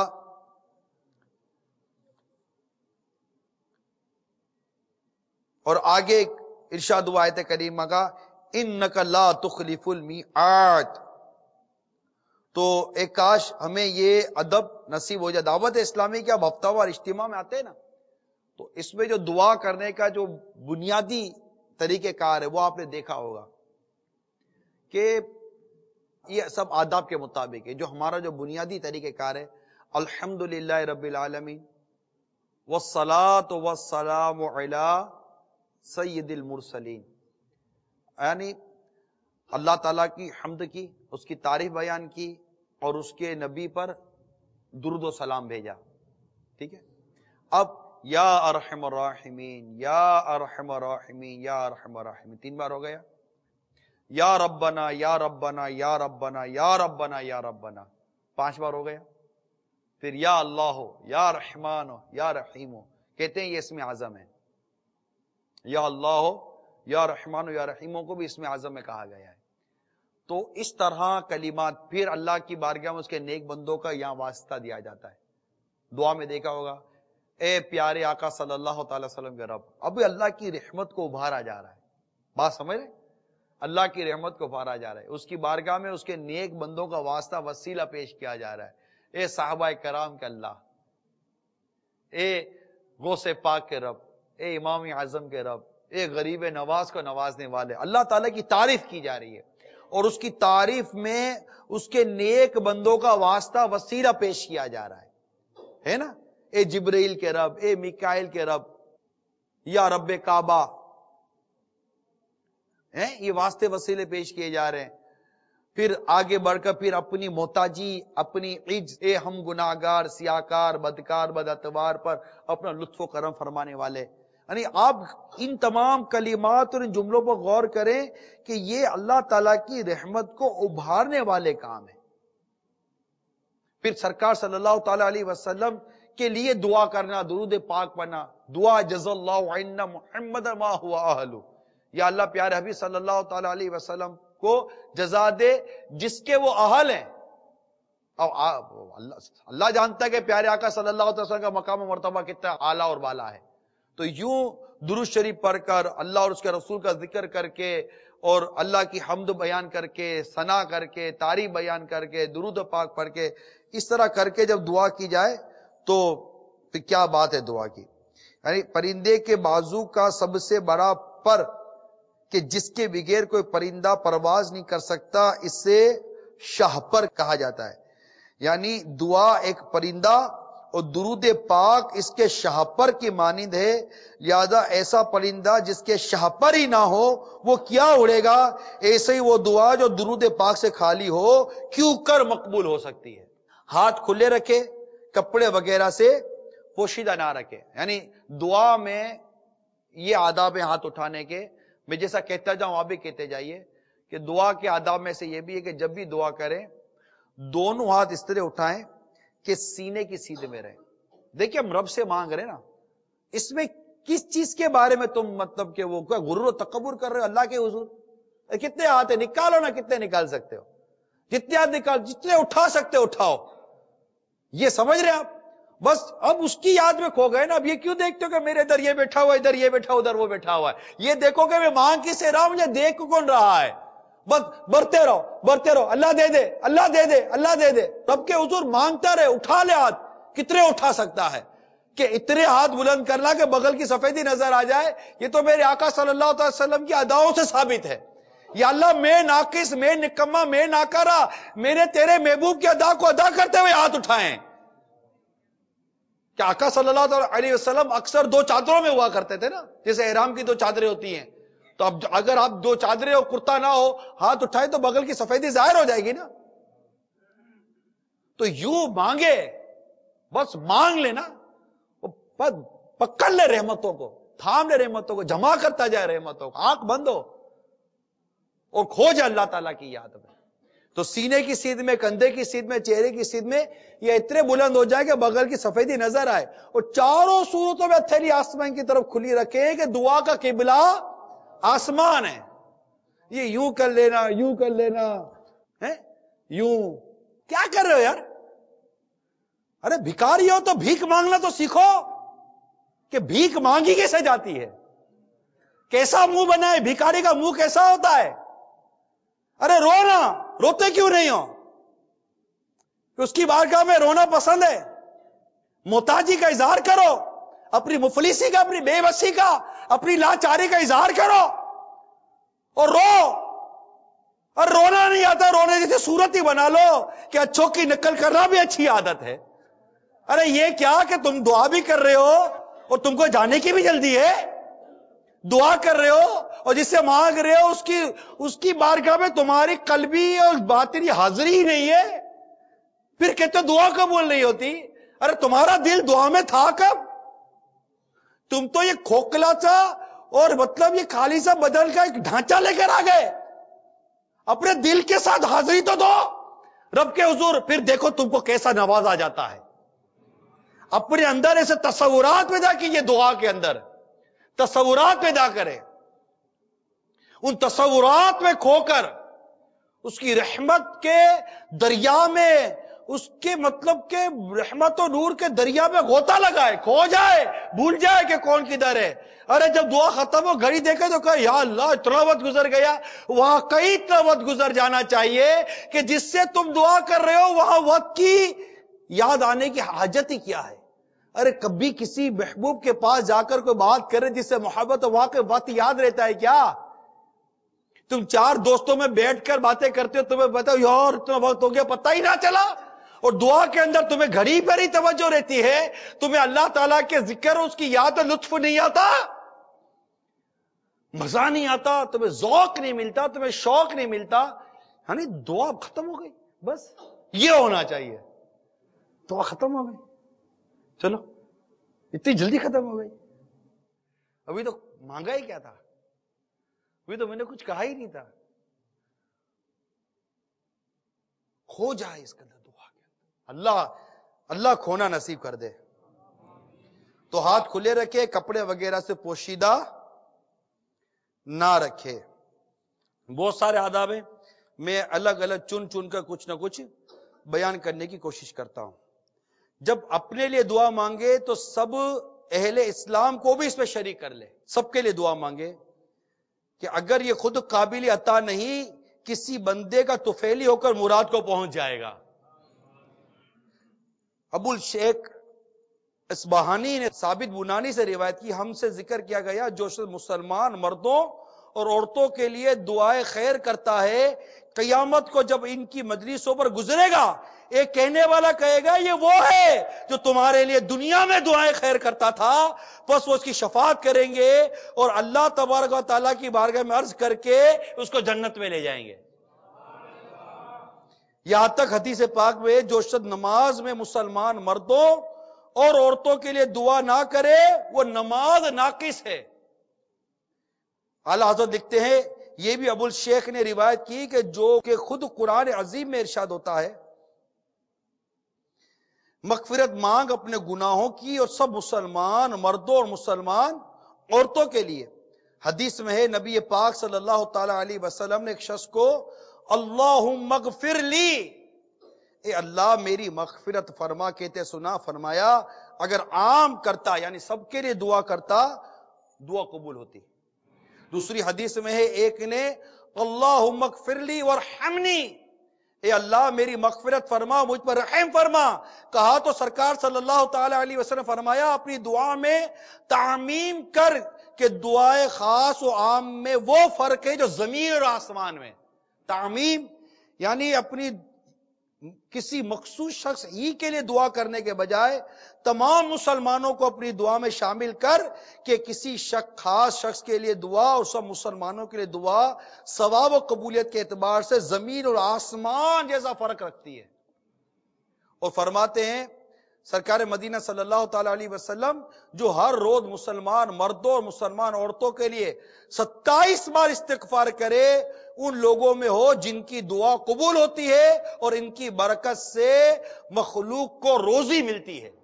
اور آگے ارشاد ہوا آیت کریمہ کا، انک لا تخلف المیعاد۔ تو ایک کاش ہمیں یہ ادب نصیب ہو جائے۔ دعوت اسلامی کے اب ہفتہ وار اجتماع میں آتے ہیں نا، تو اس میں جو دعا کرنے کا جو بنیادی طریقہ کار ہے وہ آپ نے دیکھا ہوگا کہ یہ سب آداب کے مطابق ہے۔ جو ہمارا جو بنیادی طریقہ کار ہے، الحمدللہ رب العالمین والصلاۃ والسلام علی سید المرسلین، یعنی اللہ تعالیٰ کی حمد کی، اس کی تعریف بیان کی، اور اس کے نبی پر درود و سلام بھیجا۔ ٹھیک ہے، اب یا ارحم الراحمین یا ارحم الراحمین یا ارحم الراحمین 3 بار ہو گیا، یا ربنا یا ربنا یا ربنا یا ربنا یا ربنا 5 بار ہو گیا، پھر یا اللہ ہو یا رحمان ہو یا رحیم ہو، کہتے ہیں یہ اسم اعظم ہے، یا اللہ ہو یا رحمان ہو یا رحیم کو بھی اسم اعظم میں کہا گیا ہے۔ تو اس طرح کلمات پھر اللہ کی بارگاہ میں اس کے نیک بندوں کا یہاں واسطہ دیا جاتا ہے۔ دعا میں دیکھا ہوگا، اے پیارے آقا صلی اللہ تعالی وسلم کے رب، اب اللہ کی رحمت کو ابھارا جا رہا ہے، بات سمجھ رہے؟ اللہ کی رحمت کو ابھارا جا رہا ہے، اس کی بارگاہ میں اس کے نیک بندوں کا واسطہ وسیلہ پیش کیا جا رہا ہے۔ اے صحابہ کرام کے اللہ، اے غوث پاک کے رب، اے امام اعظم کے رب، اے غریب نواز کو نوازنے والے، اللہ تعالیٰ کی تعریف کی جا رہی ہے، اور اس کی تعریف میں اس کے نیک بندوں کا واسطہ وسیلہ پیش کیا جا رہا ہے نا؟ اے جبرائیل کے رب، اے میکائیل کے رب، یا رب کعبہ، یہ واسطے وسیلے پیش کیے جا رہے ہیں۔ پھر آگے بڑھ کر پھر اپنی محتاجی، اپنی عجز، اے ہم گناہگار، سیاکار، بدکار، بداتوار پر اپنا لطف و کرم فرمانے والے، یعنی آپ ان تمام کلمات اور ان جملوں پر غور کریں کہ یہ اللہ تعالیٰ کی رحمت کو ابھارنے والے کام ہیں۔ پھر سرکار صلی اللہ تعالی علیہ وسلم کے لیے دعا کرنا، درود پاک پڑھنا، دعا جز اللہ عنا محمد ما هو اہل، یا اللہ پیارے حبیب صلی اللہ تعالی علیہ وسلم کو جزا دے جس کے وہ اہل ہیں۔ اللہ جانتا ہے کہ پیارے آقا صلی اللہ علیہ وسلم کا مقام و مرتبہ کتنا اعلیٰ اور بالا ہے، تو یوں درود شریف پڑھ کر، اللہ اور اس کے رسول کا ذکر کر کے، اور اللہ کی حمد بیان کر کے، ثنا کر کے، تعریف بیان کر کے، درود پاک پڑھ کے، اس طرح کر کے جب دعا کی جائے تو پھر کیا بات ہے دعا کی۔ یعنی پرندے کے بازو کا سب سے بڑا پر کہ جس کے بغیر کوئی پرندہ پرواز نہیں کر سکتا، اس سے شاہپر کہا جاتا ہے۔ یعنی دعا ایک پرندہ اور درود پاک اس کے شاہپر کی مانند ہے، لہذا ایسا پرندہ جس کے شاہپر ہی نہ ہو وہ کیا اڑے گا، ایسے ہی وہ دعا جو درود پاک سے خالی ہو کیوں کر مقبول ہو سکتی ہے۔ ہاتھ کھلے رکھے، کپڑے وغیرہ سے پوشیدہ نہ رکھے، یعنی دعا میں یہ آداب ہیں ہاتھ اٹھانے کے، میں جیسا کہتا جاؤں آپ بھی کہتے جائیے کہ دعا کے آداب میں سے یہ بھی ہے کہ جب بھی دعا کریں دونوں ہاتھ اس طرح اٹھائیں کہ سینے کی سیدھے میں رہیں۔ دیکھیں ہم رب سے مانگ رہے نا، اس میں کس چیز کے بارے میں تم مطلب کہ وہ غرور و تکبر کر رہے ہو اللہ کے حضور؟ کتنے ہاتھ ہیں نکالو نا، کتنے نکال سکتے ہو، جتنے ہاتھ نکال، جتنے اٹھا سکتے ہو اٹھاؤ، یہ سمجھ رہے آپ؟ بس اب اس کی یاد میں کھو گئے نا۔ اب یہ کیوں دیکھتے ہو کہ میرے ادھر یہ بیٹھا ہوا ہے، ادھر یہ بیٹھا، ادھر وہ بیٹھا ہوا ہے، یہ دیکھو کہ میں مانگ کس سے رہا ہوں، مجھے دیکھ کون رہا ہے۔ بس بڑھتے رہو بڑھتے رہو، اللہ دے دے اللہ دے دے اللہ دے دے، رب کے حضور مانگتا رہے، اٹھا لے ہاتھ، کتنے اٹھا سکتا ہے کہ اتنے ہاتھ بلند کرنا کہ بغل کی سفیدی نظر آ جائے؟ یہ تو میرے آقا صلی اللہ علیہ وسلم کی اداؤں سے ثابت ہے. یا اللہ میں ناقص، میں نکما، میں ناکارہ، میں نے تیرے محبوب کی ادا کو ادا کرتے ہوئے ہاتھ اٹھائیں. کہ آقا صلی اللہ علیہ وسلم اکثر دو چادروں میں ہوا کرتے تھے نا، جیسے احرام کی دو چادریں ہوتی ہیں. تو اب اگر آپ دو چادریں اور کرتا نہ ہو، ہاتھ اٹھائے تو بغل کی سفیدی ظاہر ہو جائے گی نا. تو یوں مانگے، بس مانگ لینا، پکڑ لے رحمتوں کو، تھام لے رحمتوں کو، جمع کرتا جائے رحمتوں کو، آنکھ بند ہو اور کھو جائے اللہ تعالیٰ کی یاد میں. تو سینے کی سیدھ میں، کندھے کی سیدھ میں، چہرے کی سیدھ میں یہ اتنے بلند ہو جائے کہ بغل کی سفیدی نظر آئے. اور چاروں صورتوں میں ہتھیلی آسمان کی طرف کھلی رکھے کہ دعا کا قبلہ آسمان ہے. یہ یوں کر لینا، یوں کر لینا ہے، یوں کیا کر رہے ہو یار؟ ارے بھکاری ہو تو بھیک مانگنا تو سیکھو کہ بھیک مانگی کیسے جاتی ہے، کیسا منہ بنا ہے، بھکاری کا منہ کیسا ہوتا ہے. ارے رونا، روتے کیوں نہیں ہو؟ کہ اس کی بارگاہ میں رونا پسند ہے. محتاجی کا اظہار کرو، اپنی مفلسی کا، اپنی بے بسی کا، اپنی لاچاری کا اظہار کرو اور رو. اور رونا نہیں آتا، رونے جیسے صورت ہی بنا لو کہ اچھوں کی نقل کرنا بھی اچھی عادت ہے. ارے یہ کیا کہ تم دعا بھی کر رہے ہو اور تم کو جانے کی بھی جلدی ہے. دعا کر رہے ہو اور جس سے مانگ رہے ہو اس کی بارگاہ میں تمہاری قلبی اور باطنی حاضری ہی نہیں ہے، پھر کہتے ہو دعا قبول نہیں ہوتی. ارے تمہارا دل دعا میں تھا کب؟ تم تو یہ کھوکھلا سا اور مطلب یہ خالی سا بدن کا ایک ڈھانچہ لے کر آ گئے. اپنے دل کے ساتھ حاضری تو دو رب کے حضور، پھر دیکھو تم کو کیسا نوازا جاتا ہے. اپنے اندر ایسے تصورات پیدا کیجئے، دعا کے اندر تصورات پیدا کرے، ان تصورات میں کھو کر اس کی رحمت کے دریا میں، اس کے مطلب کہ رحمت و نور کے دریا میں غوطہ لگائے، کھو جائے، بھول جائے کہ کون کدھر ہے. ارے جب دعا ختم ہو گھڑی دیکھے تو کہا یا اللہ اتنا وقت گزر گیا. واقعی اتنا وقت گزر جانا چاہیے کہ جس سے تم دعا کر رہے ہو وہاں وقت کی یاد آنے کی حاجت ہی کیا ہے. ارے کبھی کسی محبوب کے پاس جا کر کوئی بات کرے جس سے محبت ہو، واقع وقت یاد رہتا ہے کیا؟ تم چار دوستوں میں بیٹھ کر باتیں کرتے ہو، تمہیں بتاؤ یار اتنا وقت ہو گیا پتہ ہی نہ چلا. اور دعا کے اندر تمہیں گھڑی پر ہی توجہ رہتی ہے، تمہیں اللہ تعالیٰ کے ذکر اس کی یاد اور لطف نہیں آتا، مزہ نہیں آتا، تمہیں ذوق نہیں ملتا، تمہیں شوق نہیں ملتا. یعنی دعا ختم ہو گئی، بس یہ ہونا چاہیے. دعا ختم ہو گئی، چلو اتنی جلدی ختم ہو گئی. ابھی تو مانگا ہی کیا تھا، ابھی تو میں نے کچھ کہا ہی نہیں تھا. کھو جائے اس کے اندر دعا کے، اللہ کھونا نصیب کر دے. تو ہاتھ کھلے رکھے، کپڑے وغیرہ سے پوشیدہ نہ رکھے. بہت سارے آداب ہیں، میں الگ الگ چن کر کچھ نہ کچھ بیان کرنے کی کوشش کرتا ہوں. جب اپنے لیے دعا مانگے تو سب اہل اسلام کو بھی اس میں شریک کر لے، سب کے لیے دعا مانگے کہ اگر یہ خود قابل عطا نہیں، کسی بندے کا طفیلی ہو کر مراد کو پہنچ جائے گا. ابو الشیخ اصبہانی نے ثابت بنانی سے روایت کی، ہم سے ذکر کیا گیا جو مسلمان مردوں اور عورتوں کے لیے دعائے خیر کرتا ہے، قیامت کو جب ان کی مجلسوں پر گزرے گا ایک کہنے والا کہے گا یہ وہ ہے جو تمہارے لیے دنیا میں دعائیں خیر کرتا تھا. بس وہ اس کی شفاعت کریں گے اور اللہ تبارک و تعالیٰ کی بارگاہ میں عرض کر کے اس کو جنت میں لے جائیں گے. یہاں تک حدیث پاک میں جو شخص نماز میں مسلمان مردوں اور عورتوں کے لیے دعا نہ کرے وہ نماز ناقص ہے. اعلیٰ حضرت لکھتے ہیں یہ بھی ابو الشیخ نے روایت کی کہ جو کہ خود قرآن عظیم میں ارشاد ہوتا ہے مغفرت مانگ اپنے گناہوں کی اور سب مسلمان مردوں اور مسلمان عورتوں کے لیے. حدیث میں ہے نبی پاک صلی اللہ تعالی علیہ وسلم نے ایک شخص کو اللہم اغفر لی، اے اللہ میری مغفرت فرما کہتے سنا، فرمایا اگر عام کرتا یعنی سب کے لیے دعا کرتا دعا قبول ہوتی. دوسری حدیث میں ہے ایک نے اللہم اغفر لی وارحمنی، اے اللہ میری مغفرت فرما، مجھ پر رحم فرما. کہا تو سرکار صلی اللہ تعالی علیہ وسلم فرمایا اپنی دعا میں تعمیم کر کہ دعائے خاص و عام میں وہ فرق ہے جو زمین اور آسمان میں. تعمیم یعنی اپنی کسی مخصوص شخص ہی کے لیے دعا کرنے کے بجائے تمام مسلمانوں کو اپنی دعا میں شامل کر کہ کسی خاص شخص کے لیے دعا اور سب مسلمانوں کے لیے دعا ثواب و قبولیت کے اعتبار سے زمین اور آسمان جیسا فرق رکھتی ہے. اور فرماتے ہیں سرکار مدینہ صلی اللہ تعالی علیہ وسلم جو ہر روز مسلمان مردوں اور مسلمان عورتوں کے لیے 27 بار استغفار کرے ان لوگوں میں ہو جن کی دعا قبول ہوتی ہے اور ان کی برکت سے مخلوق کو روزی ملتی ہے.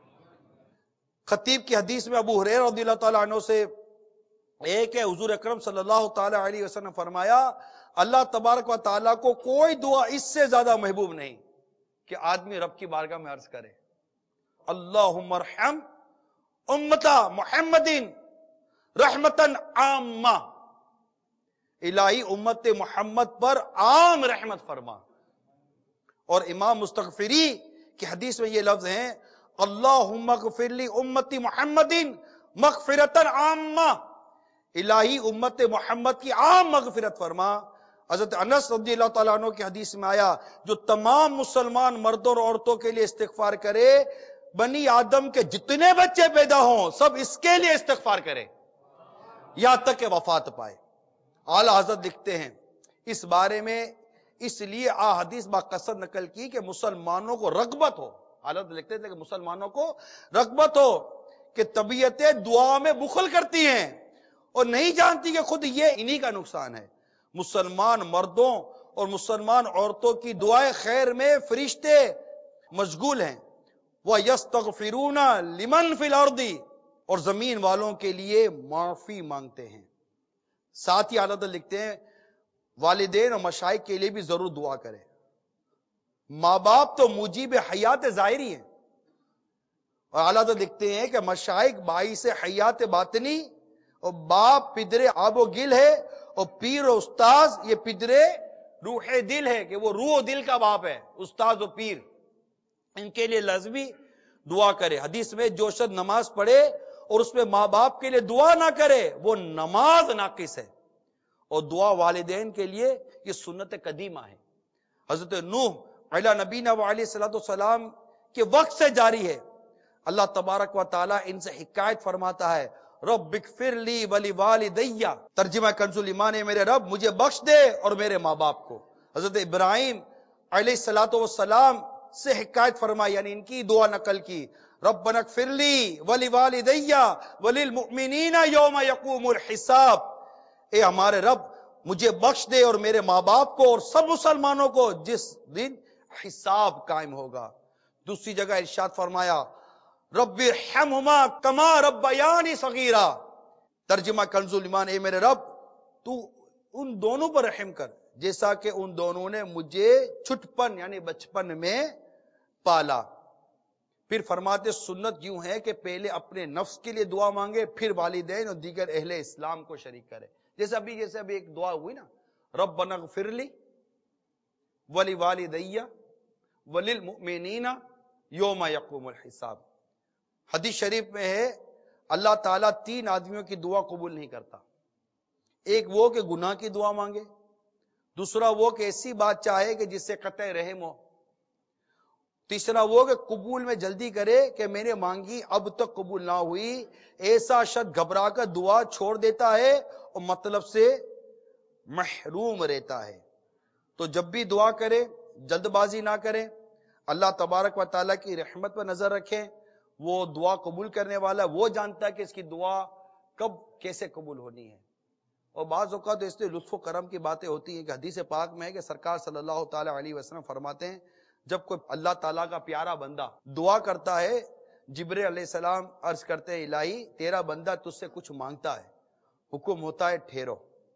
خطیب کی حدیث میں ابو ہریرہ رضی اللہ تعالیٰ عنہ سے ایک ہے، حضور اکرم صلی اللہ تعالی علیہ وسلم فرمایا اللہ تبارک و تعالیٰ کو کوئی دعا اس سے زیادہ محبوب نہیں کہ آدمی رب کی بارگاہ میں عرض کرے اللہم ارحم امتا محمدین رحمتن عامہ، الہی امت محمد پر عام رحمت فرما. اور امام مستغفری کی حدیث میں یہ لفظ ہیں اللہم اغفر لی امتی محمدین مغفرتن عامہ، الہی امت محمد کی عام مغفرت فرما. حضرت انس رضی اللہ تعالیٰ عنہ کی حدیث میں آیا جو تمام مسلمان مردوں اور عورتوں کے لیے استغفار کرے بنی آدم کے جتنے بچے پیدا ہوں سب اس کے لیے استغفار کرے یہاں تک کہ وفات پائے. اعلی حضرت لکھتے ہیں اس بارے میں اس لیے حدیث با قصد نقل کی کہ مسلمانوں کو رغبت ہو. حضرت لکھتے تھے کہ مسلمانوں کو رغبت ہو کہ طبیعتیں دعا میں بخل کرتی ہیں اور نہیں جانتی کہ خود یہ انہی کا نقصان ہے. مسلمان مردوں اور مسلمان عورتوں کی دعائیں خیر میں فرشتے مشغول ہیں. وَيَسْتَغْفِرُونَ لِمَنْ فِي الْأَرْضِ، اور زمین والوں کے لیے معافی مانگتے ہیں. ساتھ ہی حضرت لکھتے ہیں والدین اور مشائخ کے لیے بھی ضرور دعا کریں. ماں باپ تو موجب حیات ظاہری ہیں، اور اعلیٰ لکھتے ہیں کہ مشائخ باعث حیات باطنی، اور باپ پدر آب و گل ہے، اور پیر و استاذ یہ پدر روح دل ہے کہ وہ روح و دل کا باپ ہے. استاذ و پیر ان کے لیے لازمی دعا کرے. حدیث میں جو شخص نماز پڑھے اور اس میں ماں باپ کے لیے دعا نہ کرے وہ نماز ناقص ہے. اور دعا والدین کے لیے یہ سنت قدیمہ ہے. حضرت نوح علیہ نبینا علیہ الصلوۃ والسلام کے وقت سے جاری ہے. اللہ تبارک و تعالی ان سے حکایت فرماتا ہے رب اغفر لی ولی والدی، ترجمہ کنز الایمان ہے میرے رب مجھے بخش دے اور میرے ماں باپ کو. حضرت ابراہیم علیہ الصلوۃ والسلام سے حکایت فرمائی یعنی ان کی دعا نقل کی ربنا اغفر لی ولی والدی وللمؤمنین یوم یقوم الحساب، اے ہمارے رب مجھے بخش دے اور میرے ماں باپ کو اور سب مسلمانوں کو جس دن حساب قائم ہوگا. دوسری جگہ ارشاد فرمایا رب ارحمہما کما ربیانی صغیرا، ترجمہ کنز الایمان اے میرے رب تو ان دونوں پر رحم کر جیسا کہ ان دونوں نے مجھے چھٹپن یعنی بچپن میں پالا. پھر فرماتے سنت یوں ہے کہ پہلے اپنے نفس کے لیے دعا مانگے پھر والدین اور دیگر اہل اسلام کو شریک کرے. جیسے ابھی ایک دعا ہوئی نا ربنا اغفر لی ولی والدی وللمؤمنین یوم یقوم الحساب. حدیث شریف میں ہے اللہ تعالیٰ 3 آدمیوں کی دعا قبول نہیں کرتا. ایک وہ کہ گناہ کی دعا مانگے، دوسرا وہ کہ ایسی بات چاہے کہ جس سے قطع رحم ہو، تیسرا وہ کہ قبول میں جلدی کرے کہ میں نے مانگی اب تک قبول نہ ہوئی. ایسا شخص گھبرا کر دعا چھوڑ دیتا ہے اور مطلب سے محروم رہتا ہے. تو جب بھی دعا کرے جلد بازی نہ کریں، اللہ تبارک و تعالیٰ کی رحمت پر نظر رکھیں. وہ دعا قبول کرنے والا وہ جانتا ہے کہ اس کی دعا کب کیسے قبول ہونی ہے. اور بعض اوقات اس لیے لطف و کرم کی باتیں ہوتی ہیں کہ حدیث پاک میں ہے کہ سرکار صلی اللہ تعالی علیہ وسلم فرماتے ہیں جب کوئی اللہ تعالیٰ کا پیارا بندہ دعا کرتا ہے جبرائیل علیہ السلام عرض کرتے ہیں الہی تیرا بندہ تجھ سے کچھ مانگتا ہے، حکم ہوتا ہے ٹھہرو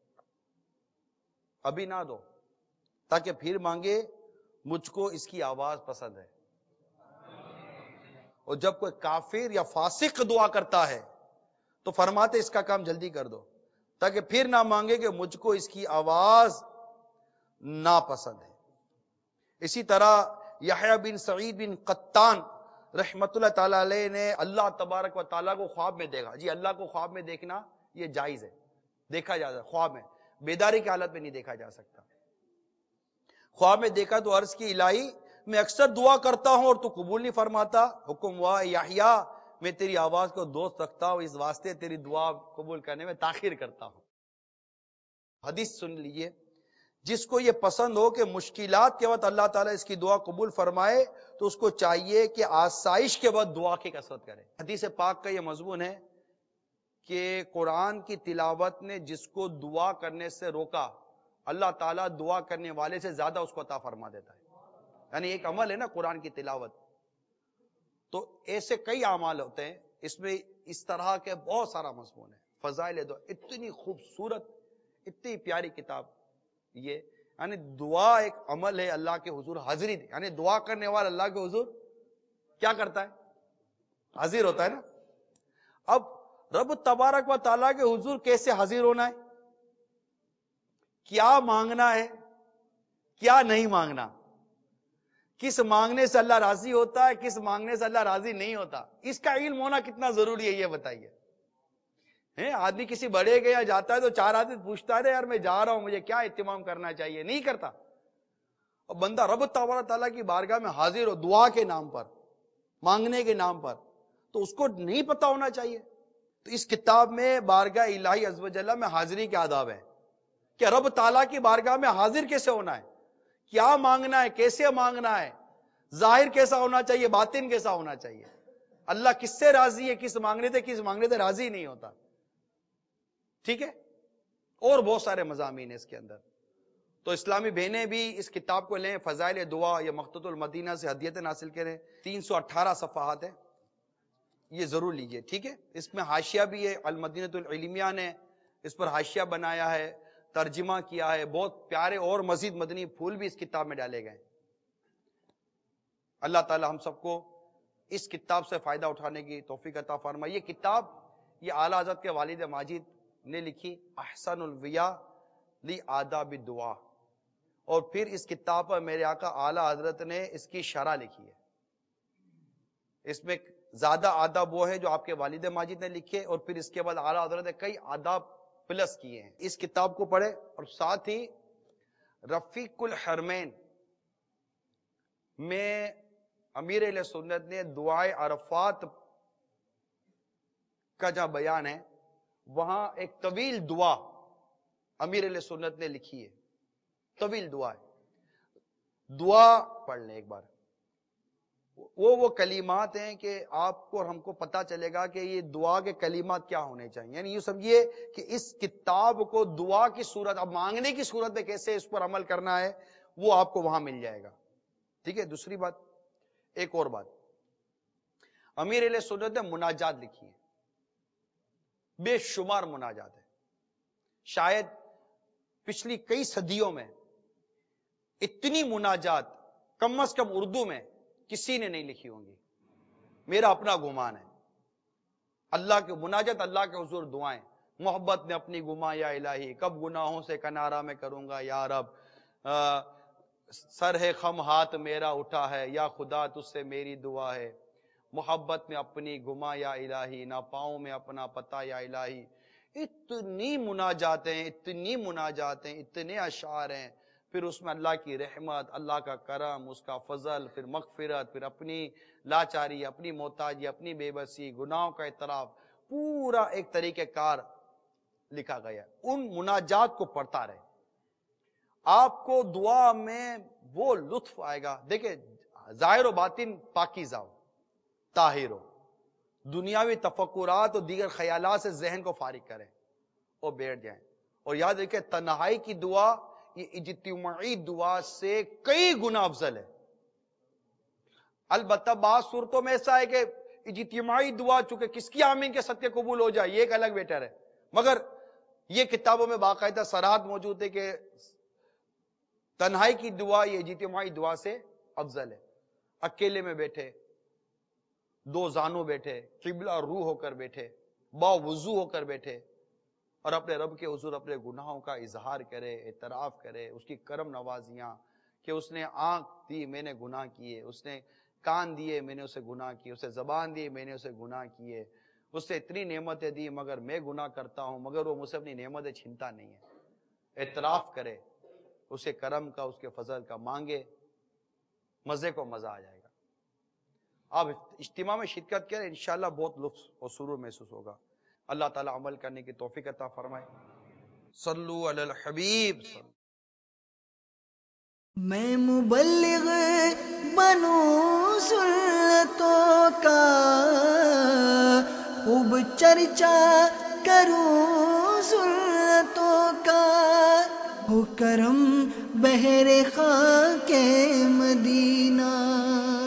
ابھی نہ دو تاکہ پھر مانگے، مجھ کو اس کی آواز پسند ہے. اور جب کوئی کافر یا فاسق دعا کرتا ہے تو فرماتے اس کا کام جلدی کر دو تاکہ پھر نہ مانگے کہ مجھ کو اس کی آواز ناپسند ہے. اسی طرح یحییٰ بن سعید بن قطان رحمت اللہ تعالی علیہ نے اللہ تبارک و تعالیٰ کو خواب میں دیکھا. جی اللہ کو خواب میں دیکھنا یہ جائز ہے، دیکھا جا سکتا خواب میں، بیداری کی حالت میں نہیں دیکھا جا سکتا. خواب میں دیکھا تو عرض کی الہی میں اکثر دعا کرتا ہوں اور تو قبول نہیں فرماتا. حکم ہوا یحییٰ میں تیری آواز کو دوست رکھتا ہوں، اس واسطے تیری دعا قبول کرنے میں تاخیر کرتا ہوں. حدیث سن لیجئے، جس کو یہ پسند ہو کہ مشکلات کے وقت اللہ تعالیٰ اس کی دعا قبول فرمائے تو اس کو چاہیے کہ آسائش کے وقت دعا کی کثرت کرے. حدیث پاک کا یہ مضمون ہے کہ قرآن کی تلاوت نے جس کو دعا کرنے سے روکا، اللہ تعالیٰ دعا کرنے والے سے زیادہ اس کو عطا فرما دیتا ہے. یعنی ایک عمل ہے نا قرآن کی تلاوت، تو ایسے کئی اعمال ہوتے ہیں، اس میں اس طرح کے بہت سارا مضمون ہے. فضائل دعا اتنی خوبصورت، اتنی پیاری کتاب یہ، یعنی دعا ایک عمل ہے اللہ کے حضور حاضری دے. یعنی دعا کرنے والا اللہ کے حضور کیا کرتا ہے؟ حاضر ہوتا ہے نا. اب رب تبارک و تعالیٰ کے حضور کیسے حاضر ہونا ہے، کیا مانگنا ہے، کیا نہیں مانگنا، کس مانگنے سے اللہ راضی ہوتا ہے، کس مانگنے سے اللہ راضی نہیں ہوتا، اس کا علم ہونا کتنا ضروری ہے یہ بتائیے. آدمی کسی بڑے کے یہاں جاتا ہے تو چار آدمی پوچھتا ہے یار میں جا رہا ہوں، مجھے کیا اہتمام کرنا چاہیے، نہیں کرتا. اور بندہ رب تبارک تعالیٰ کی بارگاہ میں حاضر ہو دعا کے نام پر، مانگنے کے نام پر، تو اس کو نہیں پتا ہونا چاہیے. تو اس کتاب میں بارگاہ الہی عز و جل میں حاضری کے آداب ہے کہ رب تعالیٰ کی بارگاہ میں حاضر کیسے ہونا ہے، کیا مانگنا ہے، کیسے مانگنا ہے، ظاہر کیسا ہونا چاہیے، باطن کیسا ہونا چاہیے، اللہ کس سے راضی ہے، کس مانگنے سے راضی نہیں ہوتا. ٹھیک ہے، اور بہت سارے مضامین ہیں اس کے اندر. تو اسلامی بہنیں بھی اس کتاب کو لیں، فضائل دعا، یہ مقتۃ المدینہ سے ہدیتیں حاصل کریں. 318 صفحات ہیں، یہ ضرور لیجئے. ٹھیک ہے، اس میں حاشیہ بھی ہے، المدینۃ العلمیہ نے اس پر حاشیہ بنایا ہے، ترجمہ کیا ہے، بہت پیارے اور مزید مدنی پھول بھی اس کتاب میں ڈالے گئے. اللہ تعالی ہم سب کو اس کتاب سے فائدہ اٹھانے کی توفیق عطا فرمائے. یہ کتاب یہ اعلیٰ حضرت کے والد ماجد نے لکھی، احسن الویا لی آداب الدعا، اور پھر اس کتاب پر میرے آقا اعلیٰ حضرت نے اس کی شرح لکھی ہے. اس میں زیادہ آداب وہ ہیں جو آپ کے والد ماجد نے لکھے، اور پھر اس کے بعد اعلیٰ حضرت نے کئی آداب پلس کیے ہیں. اس کتاب کو پڑھے، اور ساتھ ہی رفیق الحرمین میں امیر اہل سنت نے دعائے عرفات کا جہاں بیان ہے، وہاں ایک طویل دعا امیر اہل سنت نے لکھی ہے، طویل دعا ہے. دعا پڑھ لیں ایک بار. وہ کلمات ہیں کہ آپ کو اور ہم کو پتا چلے گا کہ یہ دعا کے کلمات کیا ہونے چاہیے. یعنی یوں سمجھیے کہ اس کتاب کو دعا کی صورت، اب مانگنے کی صورت میں کیسے اس پر عمل کرنا ہے وہ آپ کو وہاں مل جائے گا. ٹھیک ہے. دوسری بات، ایک اور بات، امیر اہل سنت نے مناجات لکھی ہے، بے شمار مناجات ہے. شاید پچھلی کئی صدیوں میں اتنی مناجات کم از کم اردو میں کسی نے نہیں لکھی ہوں گی، میرا اپنا گمان ہے. اللہ کے مناجات، اللہ کے حضور دعائیں، محبت نے اپنی گما یا الہی، کب گناہوں سے کنارہ میں کروں گا یا رب، سر ہے خم ہاتھ میرا اٹھا ہے یا خدا تجھ سے میری دعا ہے، محبت میں اپنی گما یا الہی، نہ پاؤں میں اپنا پتہ یا الہی. اتنی مناجاتیں، اتنی مناجاتیں، اتنے اشعار ہیں. پھر اس میں اللہ کی رحمت، اللہ کا کرم، اس کا فضل، پھر مغفرت، پھر اپنی لاچاری، اپنی محتاجی، اپنی بے بسی، گناہوں کا اعتراف، پورا ایک طریقہ کار لکھا گیا. ان مناجات کو پڑھتا رہے، آپ کو دعا میں وہ لطف آئے گا. دیکھیں، ظاہر و باطن پاکیزہ ہو، طاہر ہو، دنیاوی تفکرات اور دیگر خیالات سے ذہن کو فارغ کریں اور بیٹھ جائیں. اور یاد رکھیں، تنہائی کی دعا یہ اجتماعی دعا سے کئی گنا افضل ہے. البتہ بعض صورتوں میں ایسا ہے کہ اجتماعی دعا چونکہ کس کی آمین کے صدقے قبول ہو جائے یہ ایک الگ بیٹر ہے، مگر یہ کتابوں میں باقاعدہ صراحت موجود ہے کہ تنہائی کی دعا یہ اجتماعی دعا سے افضل ہے. اکیلے میں بیٹھے، دو زانوں بیٹھے، قبلہ روح ہو کر بیٹھے، با وضو ہو کر بیٹھے، اور اپنے رب کے حضور اپنے گناہوں کا اظہار کرے، اعتراف کرے، اس کی کرم نوازیاں، کہ اس نے آنکھ دی میں نے گناہ کیے، اس نے کان دیے میں نے اسے گناہ کیے، اسے زبان دی میں نے اسے گناہ کیے، اس سے اتنی نعمتیں دی مگر میں گناہ کرتا ہوں، مگر وہ مجھ سے اپنی نعمتیں چھینتا نہیں ہے۔ اعتراف کرے، اسے کرم کا، اس کے فضل کا مانگے، مزے کو مزہ آ جائے گا۔ آپ اجتماع میں شرکت کریں، انشاءاللہ بہت لطف اور سرور محسوس ہوگا۔ اللہ تعالیٰ عمل کرنے کی توفیق عطا فرمائے۔ صلو علی الحبیب۔ میں مبلغ بنوں سنتوں کا، خوب چرچا کروں سنتوں کا، ہو کرم بہر خاک مدینہ۔